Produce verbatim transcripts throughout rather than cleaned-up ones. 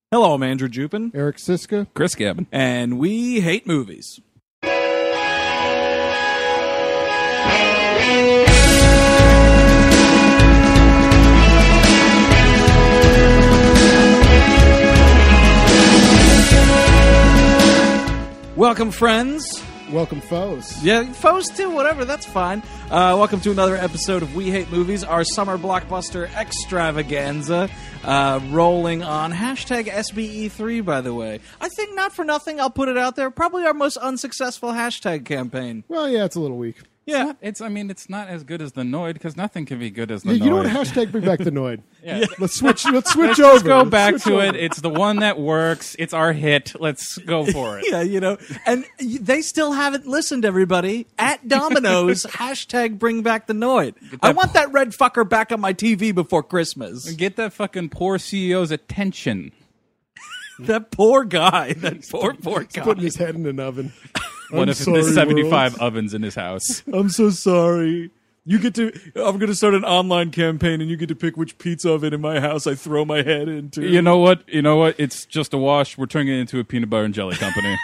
Hello, I'm Andrew Jupin. Eric Siska. Chris Gavin. And we hate movies. Welcome, friends. Welcome, foes. Yeah, foes too, whatever, that's fine. Uh, welcome to another episode of We Hate Movies, our summer blockbuster extravaganza, uh, rolling on hashtag S B E three, by the way. I think not for nothing, I'll put it out there, probably our most unsuccessful hashtag campaign. Well, yeah, it's a little weak. Yeah. It's, I mean, it's not as good as the Noid because nothing can be good as the You, Noid. you know what? Hashtag bring back the Noid. Yeah. Let's switch. Let's switch Let's over. just go Let's back switch to it. over. It's the one that works. It's our hit. Let's go for it. Yeah, you know, and they still haven't listened, everybody. At Domino's, hashtag bring back the Noid. I want that red fucker back on my T V before Christmas. Get that fucking poor C E O's attention. That poor guy. That poor, poor guy. Putting his head in an oven. One I'm of sorry, the seventy-five world. ovens in his house. I'm so sorry. You get to. I'm going to start an online campaign, and you get to pick which pizza oven in my house I throw my head into. You know what? You know what? It's just a wash. We're turning it into a peanut butter and jelly company.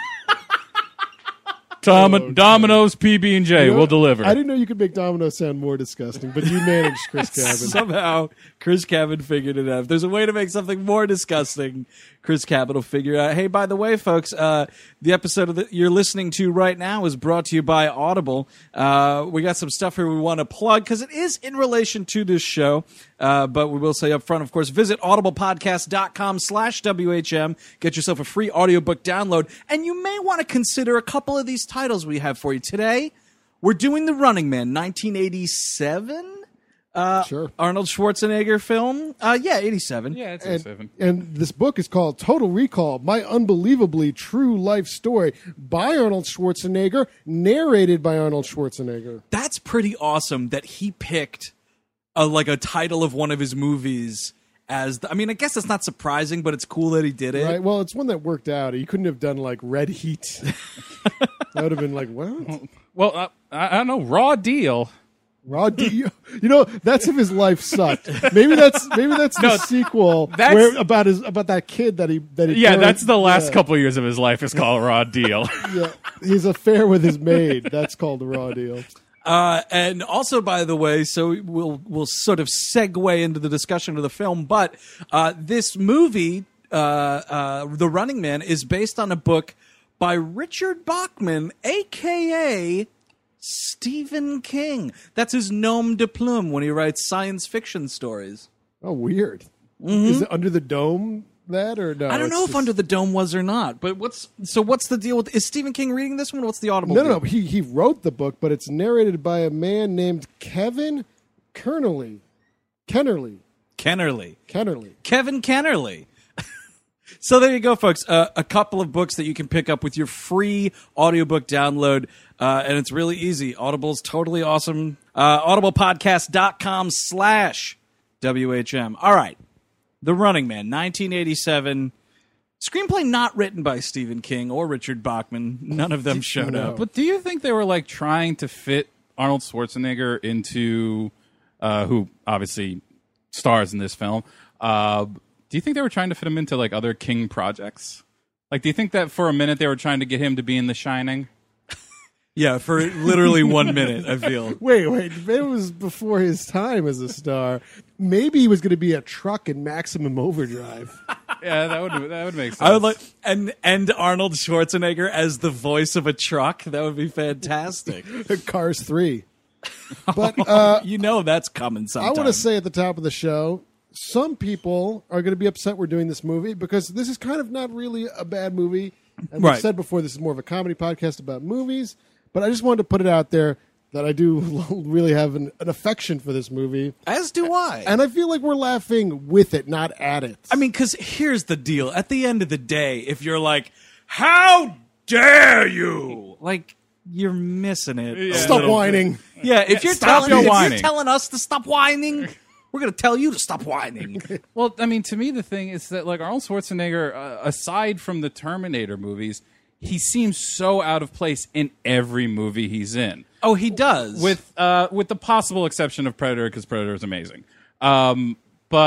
Dom- Oh, Domino's P B and J You know, will deliver. I didn't know you could make Domino's sound more disgusting, but you managed, Chris Cabin. Somehow, Chris Cabin figured it out. If there's a way to make something more disgusting, Chris Cabin will figure it out. Hey, by the way, folks, uh, the episode of the, you're listening to right now is brought to you by Audible. Uh, we got some stuff here we want to plug because it is in relation to this show. Uh, but we will say up front, of course, visit audiblepodcast.com slash WHM. Get yourself a free audiobook download. And you may want to consider a couple of these titles we have for you. Today, we're doing The Running Man, nineteen eighty-seven? Uh, Sure. Arnold Schwarzenegger film. Uh, yeah, eighty-seven. yeah, it's a And, seven. and this book is called Total Recall, My Unbelievably True Life Story by Arnold Schwarzenegger, narrated by Arnold Schwarzenegger. That's pretty awesome that he picked a, like a title of one of his movies as the, I mean, I guess it's not surprising, but it's cool that he did it. Right? Well, it's one that worked out. He couldn't have done like Red Heat. That would have been like, what? Well, uh, I, I don't know. Raw Deal. Raw D. You know, that's if his life sucked. Maybe that's maybe that's the No, sequel that's- where about his about that kid that he that he Yeah, killed. that's the last Yeah. couple years of his life is called Raw Deal. Yeah, his affair with his maid. That's called the Raw Deal. Uh, and also, by the way, so we'll we'll sort of segue into the discussion of the film, but uh, this movie, uh, uh, The Running Man, is based on a book by Richard Bachman, a k a. Stephen King. That's his nom de plume when he writes science fiction stories. Oh, weird. Is it Under the Dome? That or no? I don't it's know if just- Under the Dome was or not, but what's so? What's the deal with? Is Stephen King reading this one? What's the audible? No, no, deal? no. He he wrote the book, but it's narrated by a man named Kevin Kennerly. Kennerly. Kennerly, Kennerly. Kevin Kennerly. So there you go, folks. Uh, a couple of books that you can pick up with your free audiobook download, uh, and it's really easy. Audible's totally awesome. Uh, audiblepodcast.com slash WHM. All right. The Running Man, nineteen eighty-seven. Screenplay not written by Stephen King or Richard Bachman. None of them showed No. up. But do you think they were like trying to fit Arnold Schwarzenegger into, uh, who obviously stars in this film? Uh, do you think they were trying to fit him into like other King projects? Like, do you think that for a minute they were trying to get him to be in The Shining? Yeah, for literally one minute, I feel. Wait, wait. It was before his time as a star. Maybe he was going to be a truck in Maximum Overdrive. Yeah, that would that would make sense. I would like and and Arnold Schwarzenegger as the voice of a truck. That would be fantastic. Cars three. But uh, You know that's coming sometime. I want to say at the top of the show, some people are going to be upset we're doing this movie because this is kind of not really a bad movie. And we've Right. said before, this is more of a comedy podcast about movies. But I just wanted to put it out there that I do really have an, an affection for this movie. as do I. And I feel like we're laughing with it, not at it. I mean, because here's the deal. At the end of the day, if you're like, "How dare you?" Like you're missing it. a Stop little whining. bit. Yeah, if you're stop telling your if whining. you're telling us to stop whining, we're gonna tell you to stop whining. Well, I mean, to me, the thing is that like Arnold Schwarzenegger, uh, aside from the Terminator movies, he seems so out of place in every movie he's in. Oh, he does. With uh, with the possible exception of Predator, because Predator is amazing. Um, but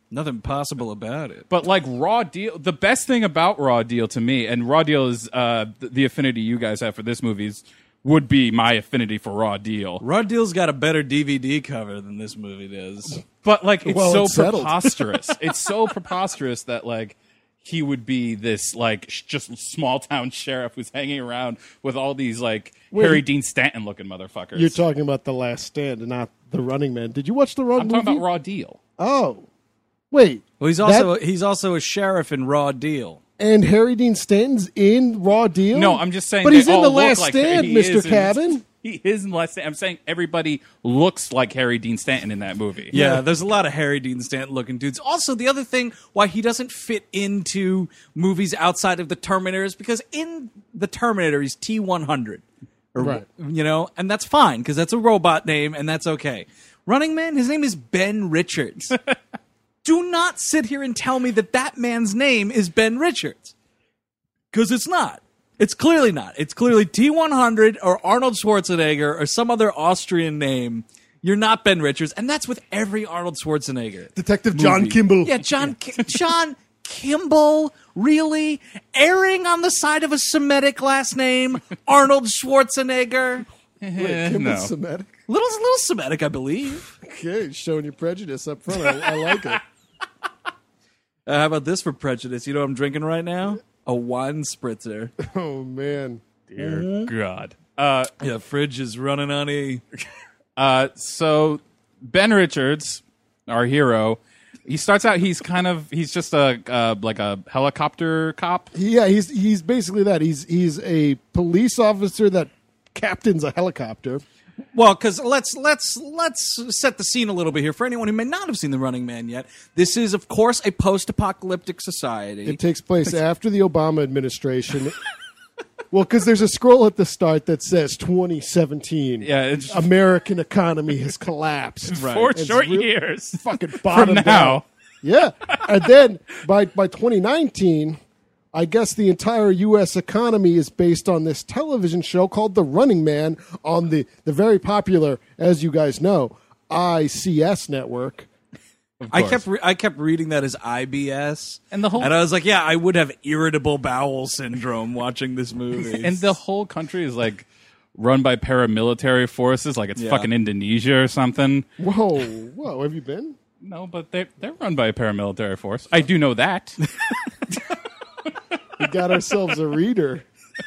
Nothing possible about it. But like Raw Deal, the best thing about Raw Deal to me, and Raw Deal is uh, the, the affinity you guys have for this movie is, would be my affinity for Raw Deal. Raw Deal's got a better D V D cover than this movie does. But like it's Well, so it's settled. preposterous. It's so preposterous that like he would be this like sh- just small town sheriff who's hanging around with all these like Wait, Harry Dean Stanton looking motherfuckers. You're talking about The Last Stand and not The Running Man. Did you watch the Raw I'm movie? talking about Raw Deal. Oh, wait. Well, he's also That- he's also a sheriff in Raw Deal. And Harry Dean Stanton's in Raw Deal? No, I'm just saying. But they he's in all The look Last like Stand, he Mister is in- Cabin. He is in The Last Stand. I'm saying everybody looks like Harry Dean Stanton in that movie. Yeah, there's a lot of Harry Dean Stanton looking dudes. Also, the other thing why he doesn't fit into movies outside of the Terminator is because in the Terminator he's T one hundred. Or, Right. You know, and that's fine because that's a robot name and that's okay. Running Man, his name is Ben Richards. Do not sit here and tell me that that man's name is Ben Richards. Because it's not. It's clearly not. It's clearly T one hundred or Arnold Schwarzenegger or some other Austrian name. You're not Ben Richards, and that's with every Arnold Schwarzenegger. Detective John movie. Kimball. Yeah, John Ki- John Kimball, really? Erring on the side of a Semitic last name, Arnold Schwarzenegger. Eh, Kimball's no. Semitic. Little, little Semitic, I believe. Okay, showing your prejudice up front. I, I like it. Uh, how about this for prejudice? You know what I'm drinking right now? A wine spritzer. Oh, man. Dear God. Uh, Yeah, fridge is running on E. uh, so Ben Richards, our hero, he starts out. He's kind of. He's just a uh, like a helicopter cop. Yeah, he's he's basically that. He's he's a police officer that captains a helicopter. Well, because let's let's let's set the scene a little bit here for anyone who may not have seen The Running Man yet. This is, of course, a post-apocalyptic society. It takes place after the Obama administration. Well, because there's a scroll at the start that says twenty seventeen. Yeah, it's American economy has collapsed. four It's short real- years Fucking from bottomed now. out. Yeah, and then by by twenty nineteen, I guess the entire U S economy is based on this television show called The Running Man on the the very popular, as you guys know, I C S network. I kept re- I kept reading that as I B S, And the whole- and I was like, yeah, I would have irritable bowel syndrome watching this movie. And the whole country is like run by paramilitary forces, like it's Yeah. fucking Indonesia or something. Whoa, whoa, have you been? No, but they they're run by a paramilitary force. I do know that. We got ourselves a reader.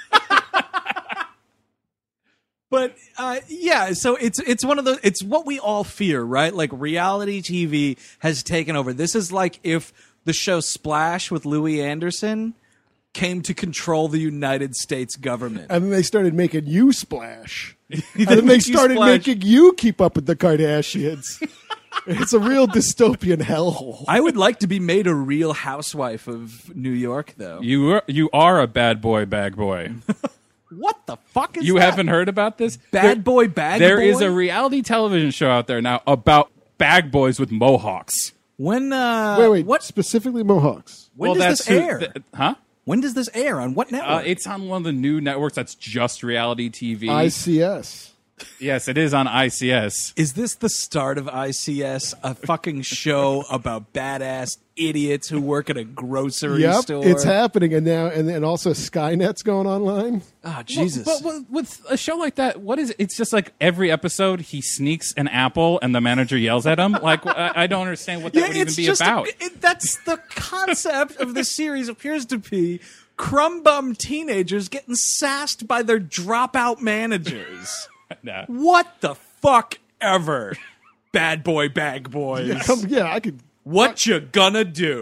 But uh, yeah, so it's it's one of the it's what we all fear, right? Like reality T V has taken over. This is like if the show Splash with Louis Anderson came to control the United States government. And then they started making you splash. and They then they make you started splash. making you keep up with the Kardashians. It's a real dystopian hellhole. I would like to be made a real housewife of New York, though. You are, you are a bad boy, bag boy. What the fuck is You that? haven't heard about this? Bad There- boy, bag There boy? is a reality television show out there now about bag boys with mohawks. When uh wait, wait. what Specifically Mohawks. when well, does that's this who- air? th- huh? When does this air? On what network? Uh, it's on one of the new networks that's just reality T V. I C S. Yes, it is on I C S. Is this the start of I C S? A fucking show about badass idiots who work at a grocery Yep, store? it's happening, and now and then also Skynet's going online. Oh, Jesus. But, but with a show like that, what is it? It's just like every episode he sneaks an apple and the manager yells at him. Like I, I don't understand what that would even be just about. it- that's the concept of the series appears to be crumb bum teenagers getting sassed by their dropout managers. Nah. What the fuck ever? Bad boy, bag boys. Come, yeah, I could. What you gonna do?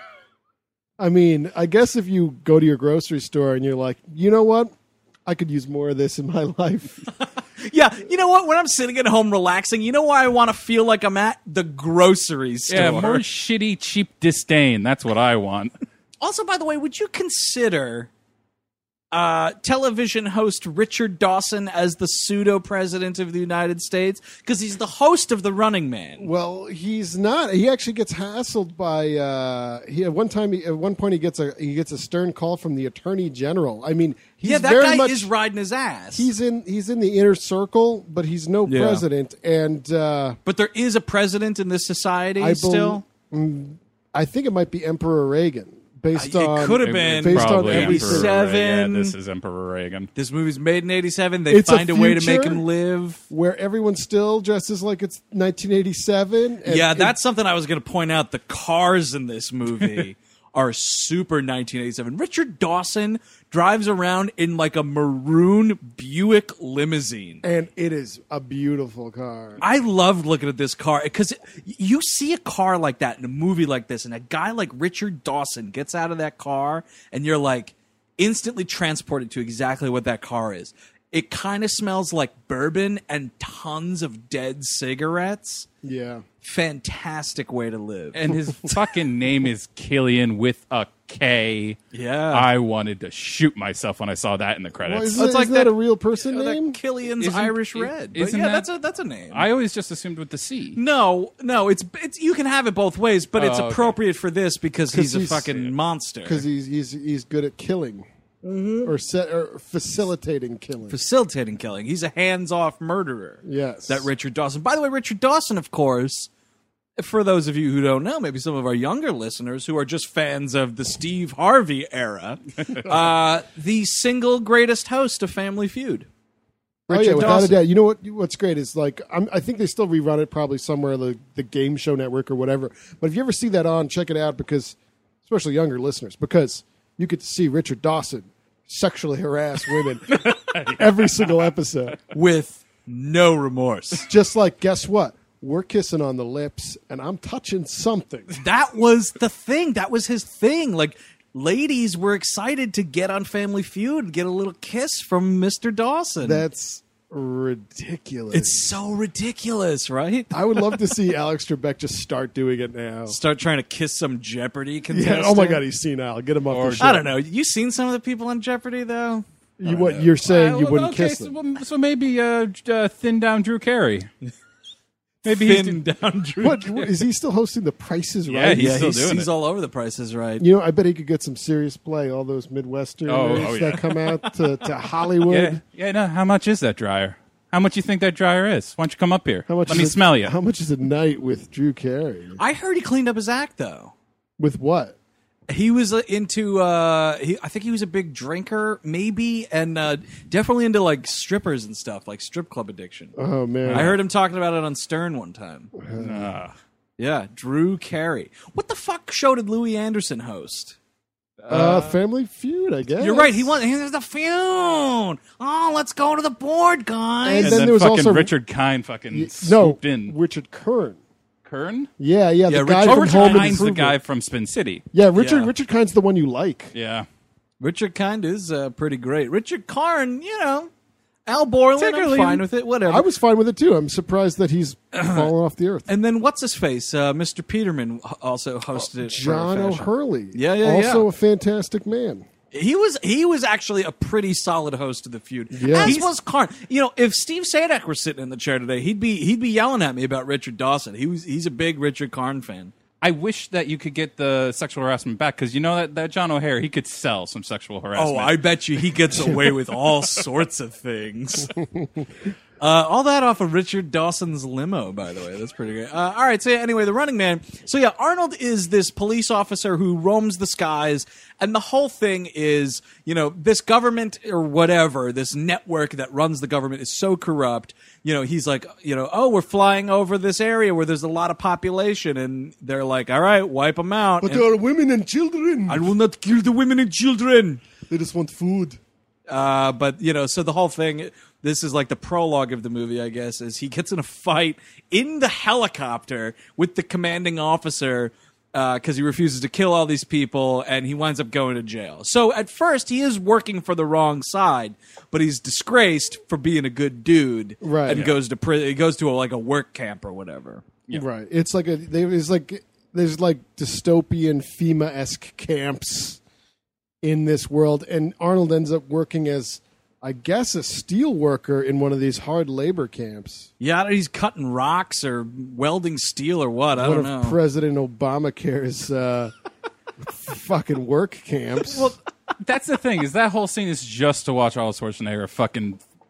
I mean, I guess if you go to your grocery store and you're like, you know what, I could use more of this in my life. Yeah, you know what? When I'm sitting at home relaxing, you know where I want to feel like I'm at? The grocery store. Yeah, more shitty, cheap disdain. That's what I want. Also, by the way, would you consider uh, television host Richard Dawson as the pseudo president of the United States? Because he's the host of The Running Man. Well, he's not. He actually gets hassled by. Uh, he at one time, he, at one point, he gets a he gets a stern call from the attorney general. I mean, he's yeah, that very guy much, is riding his ass. He's in he's in the inner circle, but he's no Yeah. president. And uh, but there is a president in this society I bel- still. I think it might be Emperor Reagan, based Uh, it on could have been based on Probably every Emperor eighty-seven. Reagan. Yeah, this is Emperor Reagan. This movie's made in eighty-seven. They It's a find a, way to make future him live. where everyone still dresses like it's nineteen eighty-seven. And Yeah, it- that's something I was going to point out. The cars in this movie are super nineteen eighty-seven. Richard Dawson drives around in like a maroon Buick limousine. and it is a beautiful car. I loved looking at this car because you see a car like that in a movie like this, and a guy like Richard Dawson gets out of that car, and you're like instantly transported to exactly what that car is. It kind of smells like bourbon and tons of dead cigarettes. Yeah. Fantastic way to live. And his fucking name is Killian with a K. Yeah. I wanted to shoot myself when I saw that in the Well, credits. isn't, It's like isn't that, that- a real person Oh, that name? Killian's Isn't- Irish i- Red. But isn't yeah, that- that's a that's a name. I always just assumed with the C. no, no, it's it's you can have it both ways, but it's Oh, okay. appropriate for this because he's, he's- a fucking monster. Because he's he's he's good at killing, or set or facilitating killing. Facilitating killing. He's a hands-off murderer. Yes. That Richard Dawson. By the way, Richard Dawson, of course, for those of you who don't know, maybe some of our younger listeners who are just fans of the Steve Harvey era, uh, the single greatest host of Family Feud. Oh yeah, Richard without Dawson. a doubt. You know what? What's great is like I'm, I think they still rerun it probably somewhere the the Game Show Network or whatever. But if you ever see that on, check it out because, especially younger listeners, because you get to see Richard Dawson sexually harass women every single episode. With no remorse. Just like, guess what? We're kissing on the lips, and I'm touching something. That was the thing. That was his thing. Like, ladies were excited to get on Family Feud and get a little kiss from Mister Dawson. That's ridiculous. It's so ridiculous, right? I would love to see Alex Trebek just start doing it now. Start trying to kiss some Jeopardy contestant. Yeah, oh my God, he's senile. Get him off Or- the show. I don't know. You seen some of the people on Jeopardy though? You, what you're saying? You Uh, wouldn't okay, kiss so, them. so maybe uh, uh, thin down Drew Carey. Maybe he's Thin down Drew. What is he still hosting the Prices Yeah, Right? he's Yeah, still he's, doing he's it. all over the prices, right? You know, I bet he could get some serious play. All those Midwesterners Oh, oh, yeah. that come out to, to Hollywood. Yeah, yeah. No, how much is that dryer? How much you think that dryer is? Why don't you come up here? How much Let is me a- smell you. How much is a night with Drew Carey? I heard he cleaned up his act though. With what? He was uh, into. Uh, he, I think he was a big drinker, maybe, and uh, definitely into like strippers and stuff, like strip club addiction. Oh man, I heard him talking about it on Stern one time. Ah. Yeah, Drew Carey. What the fuck show did Louis Anderson host? uh, Family Feud. I guess You're right. He won. Here's the feud. Oh, let's go to the board, guys. And And then then, there was fucking also- Richard Kine fucking no swooped in. Richard Kern. Kern? Yeah, yeah, the Yeah, guy Richard- Oh, from Richard Home Kine's the Improvement. guy from Spin City. Yeah, Richard. Yeah. Richard Kine's the one you like. Yeah. Richard Kind is uh, pretty great. Richard Karn, you know, Al Borland, I'm Particularly- fine with it. Whatever. I was fine with it too. I'm surprised that he's fallen off the earth. and then what's his face? Uh, Mister Peterman h- also hosted it. for John a fashion. O'Hurley. Yeah, yeah, Also yeah. a fantastic man. He was he was actually a pretty solid host of the feud. Yeah. As He's- was Karn. You know, if Steve Sadak were sitting in the chair today, he'd be he'd be yelling at me about Richard Dawson. He was he's a big Richard Karn fan. I wish that you could get the sexual harassment back because you know that, that John O'Hare, he could sell some sexual harassment. Oh, I bet you he gets away with all sorts of things. Uh, all that off of Richard Dawson's limo, by the way. That's pretty great. Uh, all right, so yeah, anyway, The Running Man. So yeah, Arnold is this police officer who roams the skies, and the whole thing is, you know, this government or whatever, this network that runs the government is so corrupt. You know, he's like, you know, oh, we're flying over this area where there's a lot of population, and they're like, all right, wipe them out. But And, there are women and children. I will not kill the women and children. They just want food. Uh, but you know, so the whole thing, this is like the prologue of the movie, I guess, is he gets in a fight in the helicopter with the commanding officer because he refuses to kill all these people, and he winds up going to jail. So at first, he is working for the wrong side, but he's disgraced for being a good dude, Right. And Yeah. goes to pri- he goes to a, like a work camp or whatever. Right. It's like a there's like there's like dystopian FEMA esque camps in this world, and Arnold ends up working as, I guess, a steel worker in one of these hard labor camps. Yeah, he's cutting rocks or welding steel or what? I one don't of know. President Obamacare's uh, fucking work camps. Well, that's the thing is that whole scene is just to watch Arnold Schwarzenegger fucking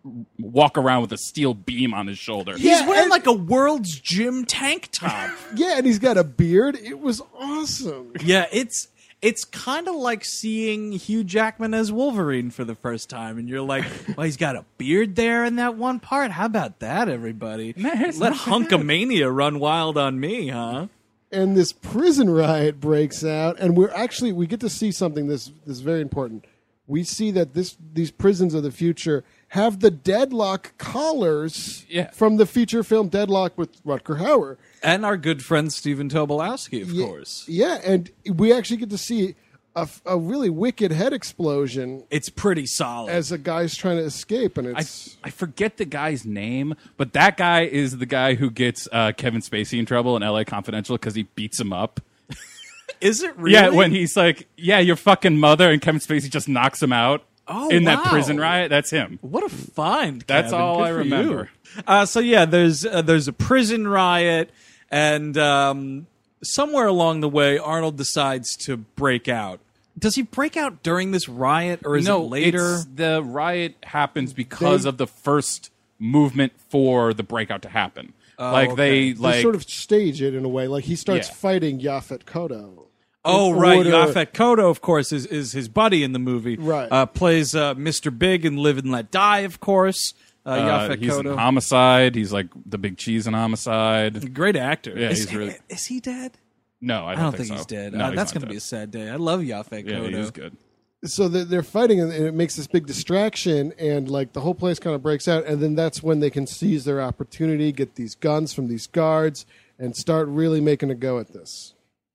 walk around with a steel beam on his shoulder. He's Yeah, wearing and- like a World's Gym tank top. Yeah, and he's got a beard. It was awesome. Yeah, it's it's kind of like seeing Hugh Jackman as Wolverine for the first time, and you're like, well, he's got a beard there in that one part. How about that, everybody? Nice. Let Hunkamania run wild on me, huh? And this prison riot breaks out, and we're actually we get to see something this this is very important. We see that this these prisons of the future have the Deadlock collars Yeah. from the feature film Deadlock with Rutger Hauer. And our good friend Stephen Tobolowsky, of Yeah, course. Yeah, and we actually get to see a, a really wicked head explosion It's pretty solid. as a guy's trying to escape, and I, it's I forget the guy's name, but that guy is the guy who gets uh, Kevin Spacey in trouble in L A Confidential because he beats him up. Is it really? Yeah, when he's like, yeah, your fucking mother, and Kevin Spacey just knocks him out Oh, in that wow. prison riot. That's him. What a find! That's Kevin. all Good I for remember. you. Uh, so yeah, there's uh, there's a prison riot, and um, somewhere along the way, Arnold decides to break out. Does he break out during this riot, or is no, it later? it's- the riot happens because They- of the first movement for the breakout to happen. like okay. they they like sort of stage it in a way. Like he starts Yeah. fighting Yaphet Kotto. Oh, in right. order- Yaphet Kotto, of course, is, is his buddy in the movie. Right. Uh, plays uh, Mister Big in Live and Let Die, of course. Uh, uh, Yaphet he's Kotto. in Homicide. He's like the big cheese in Homicide. Great actor. Yeah, is, he's really- is he dead? No, I I don't, don't think, so. he's dead. No, uh, he's that's not going to be a dead. sad day. I love Yaphet Yeah, Kotto. he's good. So they're they're fighting, and it makes this big distraction, and like the whole place kind of breaks out, and then that's when they can seize their opportunity, get these guns from these guards, and start really making a go at this.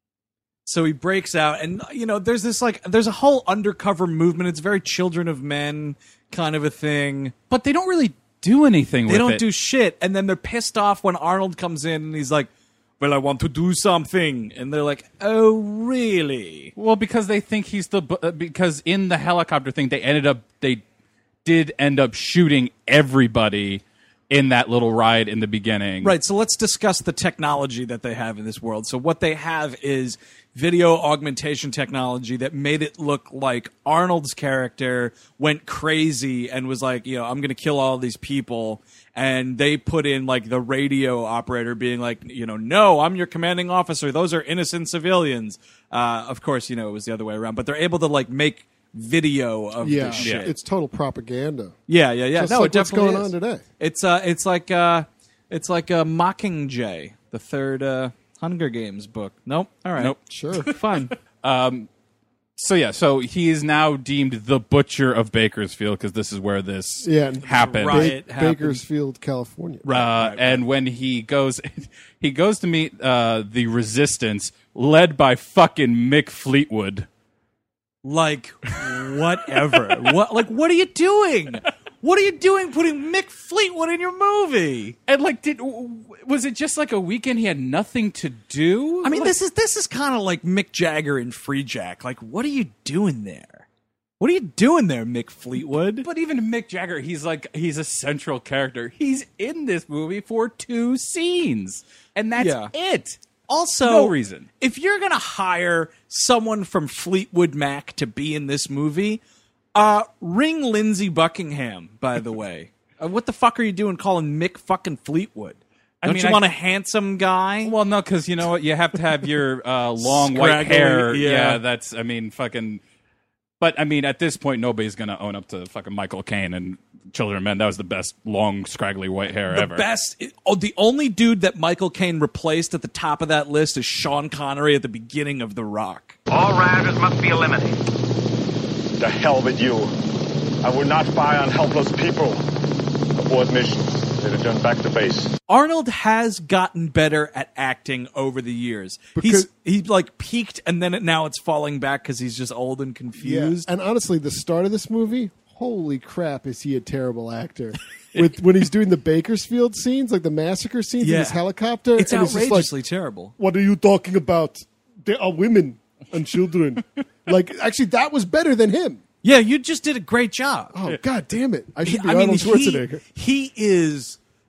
So he breaks out, and you know, there's this like, there's a whole undercover movement. It's very Children of Men kind of a thing. But they don't really do anything They with don't it. do shit, and then they're pissed off when Arnold comes in, and he's like, "Well, I want to do something," and they're like, "Oh, really?" Well, because they think he's the bu- uh, because in the helicopter thing, they ended up they did end up shooting everybody in that little ride in the beginning. Right, so let's discuss the technology that they have in this world. So what they have is video augmentation technology that made it look like Arnold's character went crazy and was like, you know, I'm going to kill all these people. And they put in like the radio operator being like, you know, no, I'm your commanding officer. Those are innocent civilians. Uh, of course, you know, it was the other way around, but they're able to like make video of Yeah, this shit. it's total propaganda. Yeah, yeah, yeah. Just no, like it what's definitely going is. on today. It's uh, it's like uh, it's like a Mockingjay, the third uh, Hunger Games book. Nope. All right. Nope. Sure. Fine. So yeah, so he is now deemed the butcher of Bakersfield because this is where this Yeah, and happened. Right. Ba- It happened. Bakersfield, California. Uh, and when he goes, he goes to meet uh, the resistance, led by fucking Mick Fleetwood. Like whatever. What? Like what are you doing? What are you doing putting Mick Fleetwood in your movie? And like, did was it just like a weekend he had nothing to do? I mean, Like- this is this is kind of like Mick Jagger in Free Jack. Like, what are you doing there? What are you doing there, Mick Fleetwood? But even Mick Jagger, he's like he's a central character. He's in this movie for two scenes, and that's Yeah. it. Also, No reason. If you're gonna hire someone from Fleetwood Mac to be in this movie, uh, ring Lindsey Buckingham. By the way, uh, what the fuck are you doing calling Mick fucking Fleetwood? I Don't mean, you I- want a handsome guy? Well, no, because you know what, you have to have your uh, long white Scraggly, hair. yeah. Yeah. that's I mean, fucking. But I mean, at this point, nobody's gonna own up to fucking Michael Caine and Children of Men. That was the best long, scraggly white hair the ever. best. Oh, the only dude that Michael Caine replaced at the top of that list is Sean Connery at the beginning of The Rock. All rioters must be eliminated. The hell with you. I will not fire on helpless people. Abort mission. They return back to base. Arnold has gotten better at acting over the years. Because- he's he like peaked and then it, now it's falling back because he's just old and Yeah. confused. And honestly, the start of this movie, holy crap, is he a terrible actor? With when he's doing the Bakersfield scenes, like the massacre scenes Yeah. in his helicopter, It's and just outrageously like, terrible. what are you talking about? They are women and children. Like, actually, that was better than him. Yeah, you just did a great job. Oh, god damn it! I should be I Arnold mean, Schwarzenegger. he, he is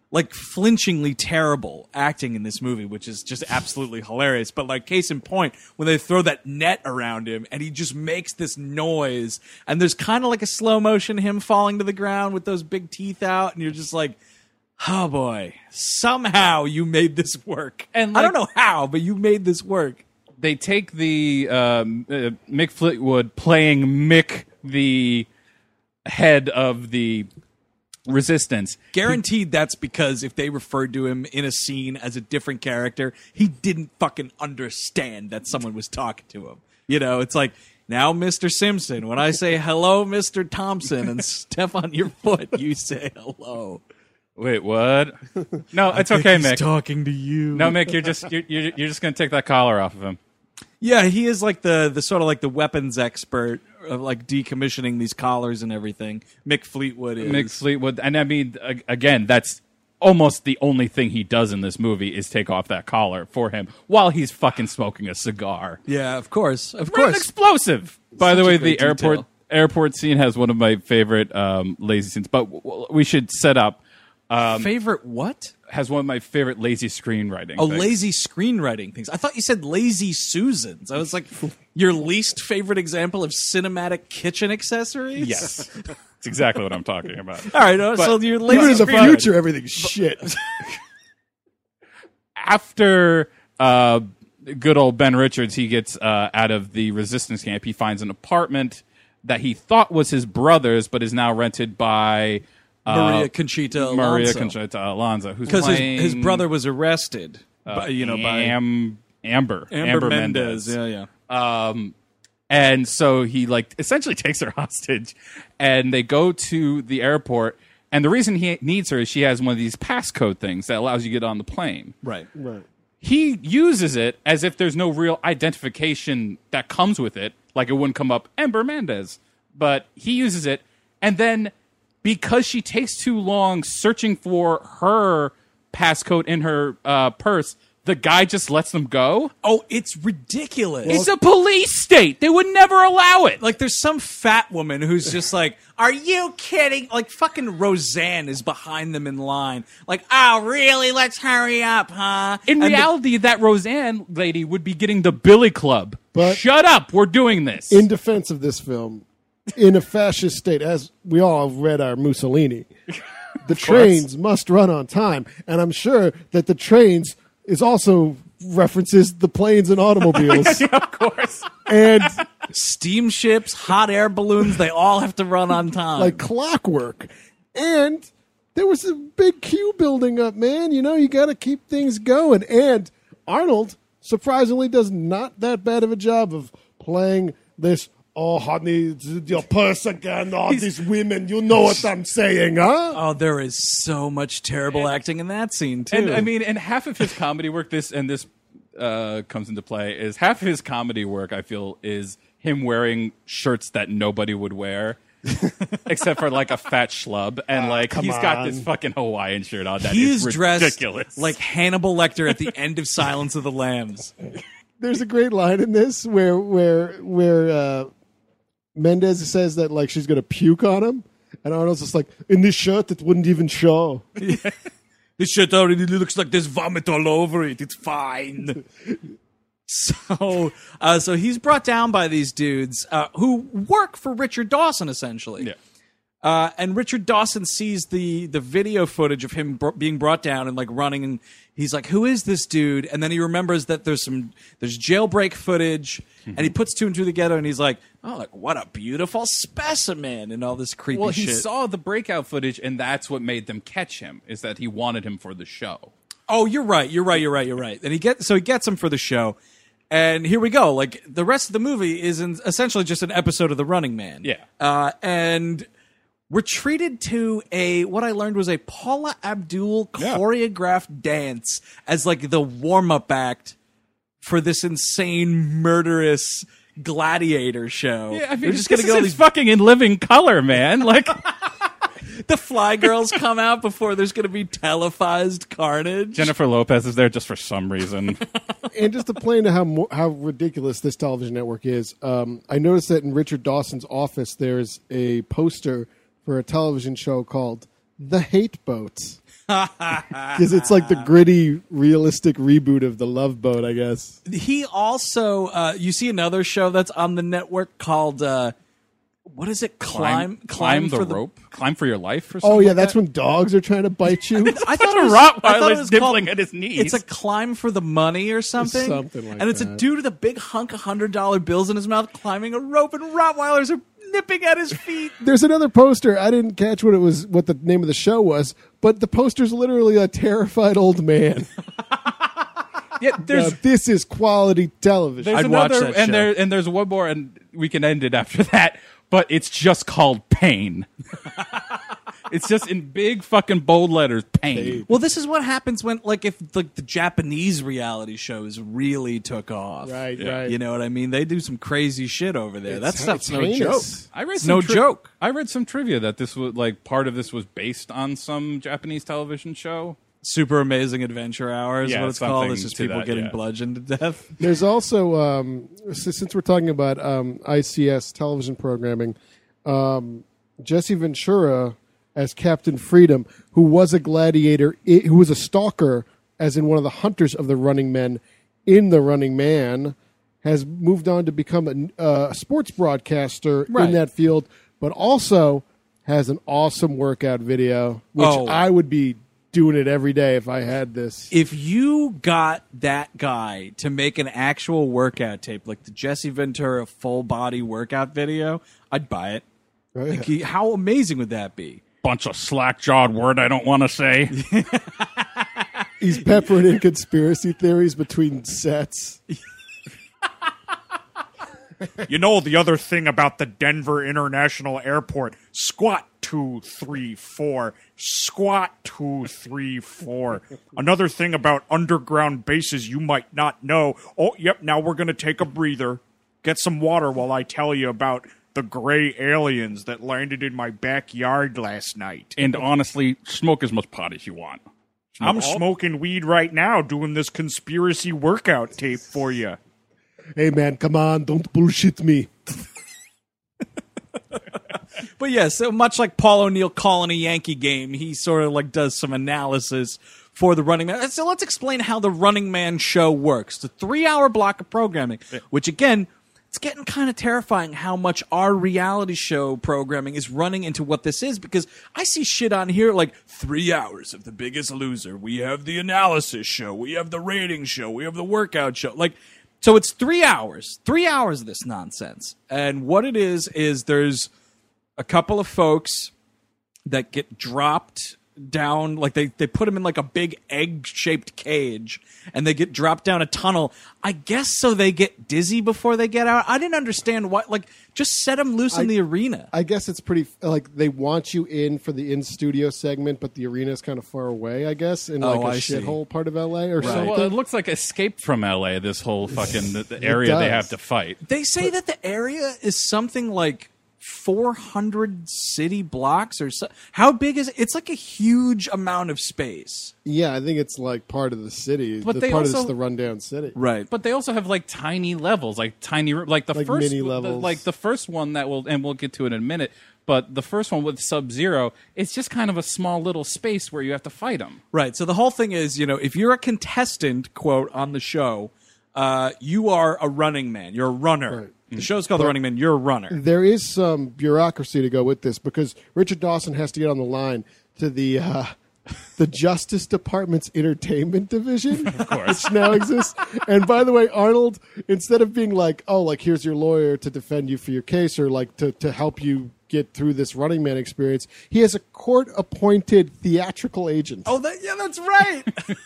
like flinchingly terrible acting in this movie, which is just absolutely hilarious. But like case in point, when they throw that net around him and he just makes this noise, and there's kind of like a slow motion him falling to the ground with those big teeth out, and you're just like, oh boy, somehow you made this work. And I like- don't know how, but you made this work. They take the um, uh, Mick Fleetwood playing Mick, the head of the Resistance. Guaranteed that's because if they referred to him in a scene as a different character, he didn't fucking understand that someone was talking to him. You know, it's like, now, Mister Simpson, when I say hello, Mister Thompson, and step on your foot, you say hello. Wait, what? No, it's okay, He's Mick. talking to you. No, Mick, you're just you're you're, you're just gonna take that collar off of him. Yeah, he is like the the sort of like the weapons expert of like decommissioning these collars and everything. Mick Fleetwood is. Mick Fleetwood, and I mean, a- again, that's almost the only thing he does in this movie is take off that collar for him while he's fucking smoking a cigar. Yeah, of course, of Rather course. explosive. By Such the a way, great the airport detail. airport scene has one of my favorite um, lazy scenes. But w- w- we should set up. Favorite what? Has one of my favorite lazy screenwriting. Oh, things. lazy screenwriting things. I thought you said lazy Susans. I was like, your least favorite example of cinematic kitchen accessories? Yes, that's exactly what I'm talking about. All right, uh, so your lazy Even in the screenwriting. future, everything's shit. After uh, good old Ben Richards, he gets uh, out of the resistance camp. He finds an apartment that he thought was his brother's, but is now rented by uh, Maria Conchita Alonso. Maria Conchita Alonso, who's Because his, playing, his brother was arrested, uh, by, you know, by Am- Amber Amber, Mendez. Mendez. Yeah, yeah. Um, and so he like essentially takes her hostage, and they go to the airport. And the reason he needs her is she has one of these passcode things that allows you to get on the plane. Right. Right. He uses it as if there's no real identification that comes with it, like it wouldn't come up Amber Mendez. But he uses it, and then because she takes too long searching for her passcode in her uh, purse, the guy just lets them go. Oh, it's ridiculous. It's a police state. They would never allow it. Like, there's some fat woman who's just like, are you kidding? Like, fucking Roseanne is behind them in line. Like, oh, really? Let's hurry up, huh? In And the- reality, that Roseanne lady would be getting the Billy Club. But- Shut up. We're doing this. In defense of this film, in a fascist state, as we all have read our Mussolini, the trains must run on time. And I'm sure that the trains is also references the planes and automobiles. of course. And steamships, hot air balloons, they all have to run on time. like clockwork. And there was a big queue building up, man. You know, you got to keep things going. And Arnold, surprisingly, does not that bad of a job of playing this, oh, honey, it's your purse again, all these women, you know what I'm saying, huh? oh, there is so much terrible acting in that scene, too. And I mean, and half of his comedy work, this and this uh, comes into play, is half of his comedy work, I feel, is him wearing shirts that nobody would wear. Except for like a fat schlub, and like come he's got this on. fucking Hawaiian shirt on that he is is dressed ridiculous. like Hannibal Lecter at the end of Silence of the Lambs. There's a great line in this where where where uh, Mendez says that like she's gonna puke on him, and Arnold's just like, in this shirt it wouldn't even show. This shit already looks like there's vomit all over it. It's fine. So, uh, so he's brought down by these dudes uh, who work for Richard Dawson, essentially. Yeah. Uh, and Richard Dawson sees the the video footage of him br- being brought down and like running, and he's like, "Who is this dude?" And then he remembers that there's some there's jailbreak footage, and he puts two and two together, and he's like, "Oh, like what a beautiful specimen!" and all this creepy well, he shit. saw the breakout footage, and that's what made them catch him. Is that he wanted him for the show? Oh, you're right. You're right. You're right. You're right. And he gets so he gets him for the show, and here we go. Like the rest of the movie is in, essentially just an episode of The Running Man. Yeah. Uh, and we're treated to a what I learned was a Paula Abdul Yeah. choreographed dance as like the warm up act for this insane murderous gladiator show. Yeah, I mean, We're just just gonna this go is these fucking in living color, man. Like, the Fly Girls come out before there's gonna be televised carnage. Jennifer Lopez is there just for some reason. And just to play into how mo- how ridiculous this television network is, um, I noticed that in Richard Dawson's office there's a poster for a television show called The Hate Boat. Because it's like the gritty, realistic reboot of The Love Boat, I guess. He also, uh, you see another show that's on the network called, uh, what is it? Climb, climb, climb the for rope, climb for your life. Or something Oh, yeah, like that's that? when dogs are trying to bite you. I thought it a was, Rottweiler's I thought it was nibbling called- at his knees. It's a climb for the money or something. Something like And it's a that. dude with a big hunk of hundred dollar bills in his mouth climbing a rope, and Rottweilers are nipping at his feet. There's another poster. I didn't catch what it was, what the name of the show was, but the poster's literally a terrified old man. yeah, Now, there's this is quality television. there's I'd watch another, that and show. there and there's one more, and we can end it after that. But it's just called Pain. It's just in big fucking bold letters, Pain. Well, this is what happens when, like, if like the Japanese reality shows really took off. Right, Yeah. right. You know what I mean? They do some crazy shit over there. that It's- stuff's it's no heinous. joke. I read It's some no tri- joke. I read some trivia that this was like part of this was based on some Japanese television show. Super Amazing Adventure Hour is Yeah, what it's called. something It's just to people that, getting yeah. bludgeoned to death. There's also, um, s- since we're talking about um, I C S television programming, um, Jesse Ventura as Captain Freedom, who was a gladiator, i- who was a stalker, as in one of the hunters of the Running Men in The Running Man, has moved on to become a, uh, a sports broadcaster Right. in that field, but also has an awesome workout video, which Oh. I would be doing it every day if I had this. If you got that guy to make an actual workout tape, like the Jesse Ventura full body workout video, I'd buy it. Oh, yeah. Like, he- how amazing would that be? Bunch of slack jawed word I don't want to say. He's peppering in conspiracy theories between sets. You know the other thing about the Denver International Airport? Squat two, three, four. Squat two, three, four. Another thing about underground bases you might not know. Oh, yep, now we're going to take a breather. Get some water while I tell you about the gray aliens that landed in my backyard last night. And honestly, smoke as much pot as you want. Smoke I'm all- smoking weed right now doing this conspiracy workout tape for you. Hey, man, come on, don't bullshit me. But yeah, so much like Paul O'Neill calling a Yankee game, he sort of like does some analysis for the Running Man. So let's explain how the Running Man show works. The three-hour block of programming, which again, it's getting kind of terrifying how much our reality show programming is running into what this is, because I see shit on here like three hours of The Biggest Loser. We have the analysis show. We have the rating show. We have the workout show. Like, so it's three hours, three hours of this nonsense. And what it is, is there's a couple of folks that get dropped down, like they, they put them in like a big egg-shaped cage, and they get dropped down a tunnel, I guess so they get dizzy before they get out. I didn't understand why, like, just set them loose in I- the arena. I guess it's pretty, like, they want you in for the in-studio segment, but the arena is kind of far away, I guess, in like Oh, a I see. shithole part of L A or something. Well, it looks like Escape from L A, this whole fucking the, the area they does. have to fight. They say that the area is something like four hundred city blocks or so. How big is it? It's like a huge amount of space. Yeah, I think it's like part of the city. But the they part of also- it's the rundown city. Right. But they also have like tiny levels, like tiny, like the Like first, mini the- levels. like the first one that will, and we'll get to it in a minute. But the first one with Sub Zero, it's just kind of a small little space where you have to fight them. Right. So the whole thing is, you know, if you're a contestant, quote, on the show, uh, you are a running man. You're a runner. Right. The show's called The Running Man. You're a runner. There is some bureaucracy to go with this because Richard Dawson has to get on the line to the uh, the Justice Department's entertainment division, of course. which now exists. And by the way, Arnold, instead of being like, "Oh, like here's your lawyer to defend you for your case," or like to to help you get through this Running Man experience, he has a court-appointed theatrical agent. Oh, that, yeah, that's right.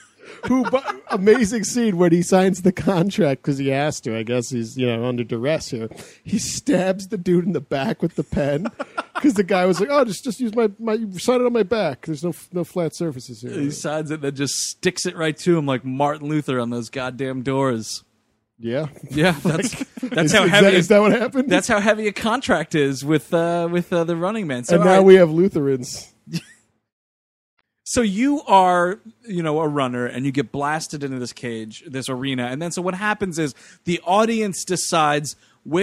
Who bu- amazing scene when he signs the contract because he has to. I guess he's you know under duress here. He stabs the dude in the back with the pen because the guy was like, "Oh, just just use my my sign it on my back. There's no no flat surfaces here." He signs it, then just sticks it right to him like Martin Luther on those goddamn doors. Yeah, Yeah, that's that's is, how is heavy. that, is that what happened? that's how heavy a contract is with uh, with uh, the Running Man. So and now all right. we have Lutherans. So you are, you know, a runner, and you get blasted into this cage, this arena, and then so what happens is the audience decides which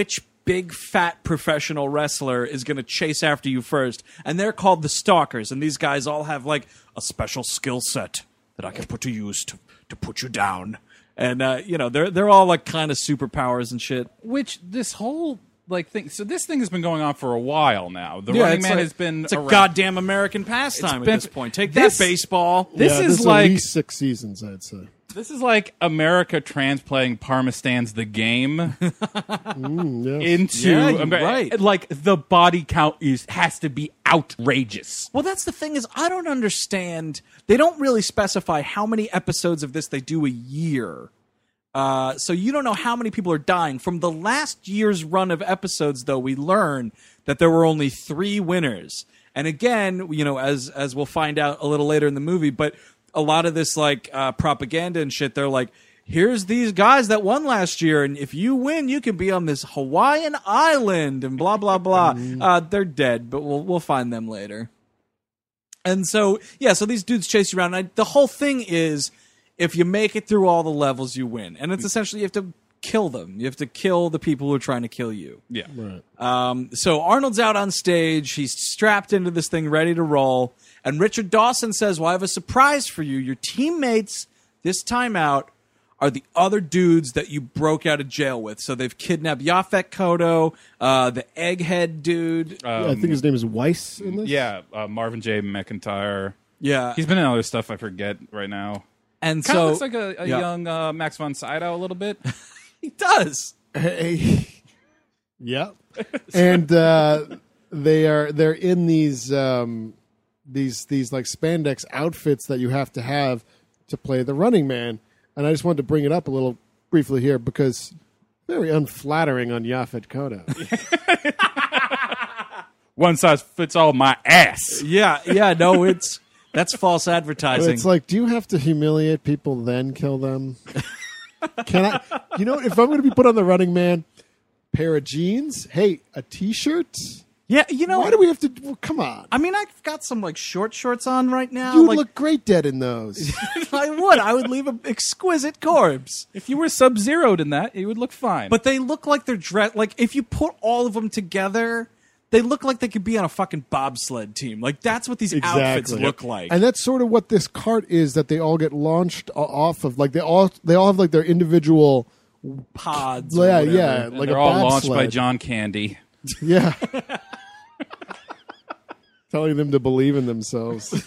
big fat professional wrestler is going to chase after you first, and they're called the Stalkers, and these guys all have like a special skill set that I can put to use to to put you down. And uh, you know, they're they're all like kind of superpowers and shit. Which this whole like thing. So this thing has been going on for a while now. The Yeah, Running it's Man like- has been It's a around. goddamn American pastime been- at this point. Take this- that, baseball. This Yeah, is there's like at least six seasons, I'd say. this is like America transplanting Parmestan's The Game Mm, yes. into Yeah, you're Amer- right. Like the body count is has to be outrageous. Well, that's the thing is I don't understand. They don't really specify how many episodes of this they do a year. Uh, so you don't know how many people are dying. From the last year's run of episodes, though, we learn that there were only three winners. And again, you know, as as we'll find out a little later in the movie, but a lot of this like uh, propaganda and shit, they're like, here's these guys that won last year, and if you win, you can be on this Hawaiian island and blah blah blah. Uh, they're dead, but we'll we'll find them later. And so yeah, so these dudes chase you around. And I, the whole thing is, if you make it through all the levels, you win, and it's essentially you have to kill them. You have to kill the people who are trying to kill you. Yeah. Right. Um, so Arnold's out on stage. He's strapped into this thing, ready to roll. And Richard Dawson says, well, I have a surprise for you. Your teammates this time out are the other dudes that you broke out of jail with. So they've kidnapped Yaphet Kotto, uh, the egghead dude. Yeah, I think his name is Weiss in this. Yeah, uh, Marvin J. McIntyre. yeah. He's been in other stuff I forget right now. and Kind of so looks like a, a yeah. young uh, Max von Sydow a little bit. he does. Hey. Yep. And uh, they are they're in these um, these these like spandex outfits that you have to have to play the Running Man. And I just wanted to bring it up a little briefly here because very unflattering on Yaphet Kotto. One size fits all my ass. Yeah, yeah, no, it's that's false advertising. It's like, do you have to humiliate people then kill them? Can I? You know, if I'm going to be put on the Running Man, pair of jeans, hey, a T-shirt. yeah, you know, Why do we have to? Well, come on. I mean, I've got some like short shorts on right now. You like, look great dead in those. I would. I would leave an exquisite corpse. If you were sub-zeroed in that, it would look fine. But they look like they're dressed. Like if you put all of them together, they look like they could be on a fucking bobsled team. Like that's what these outfits look like. And that's sort of what this cart is that they all get launched o- off of. Like they all they all have like their individual. Pods. or Yeah, whatever. yeah. And Like they're a all launched by bobsled. John Candy. Yeah. Telling them to believe in themselves.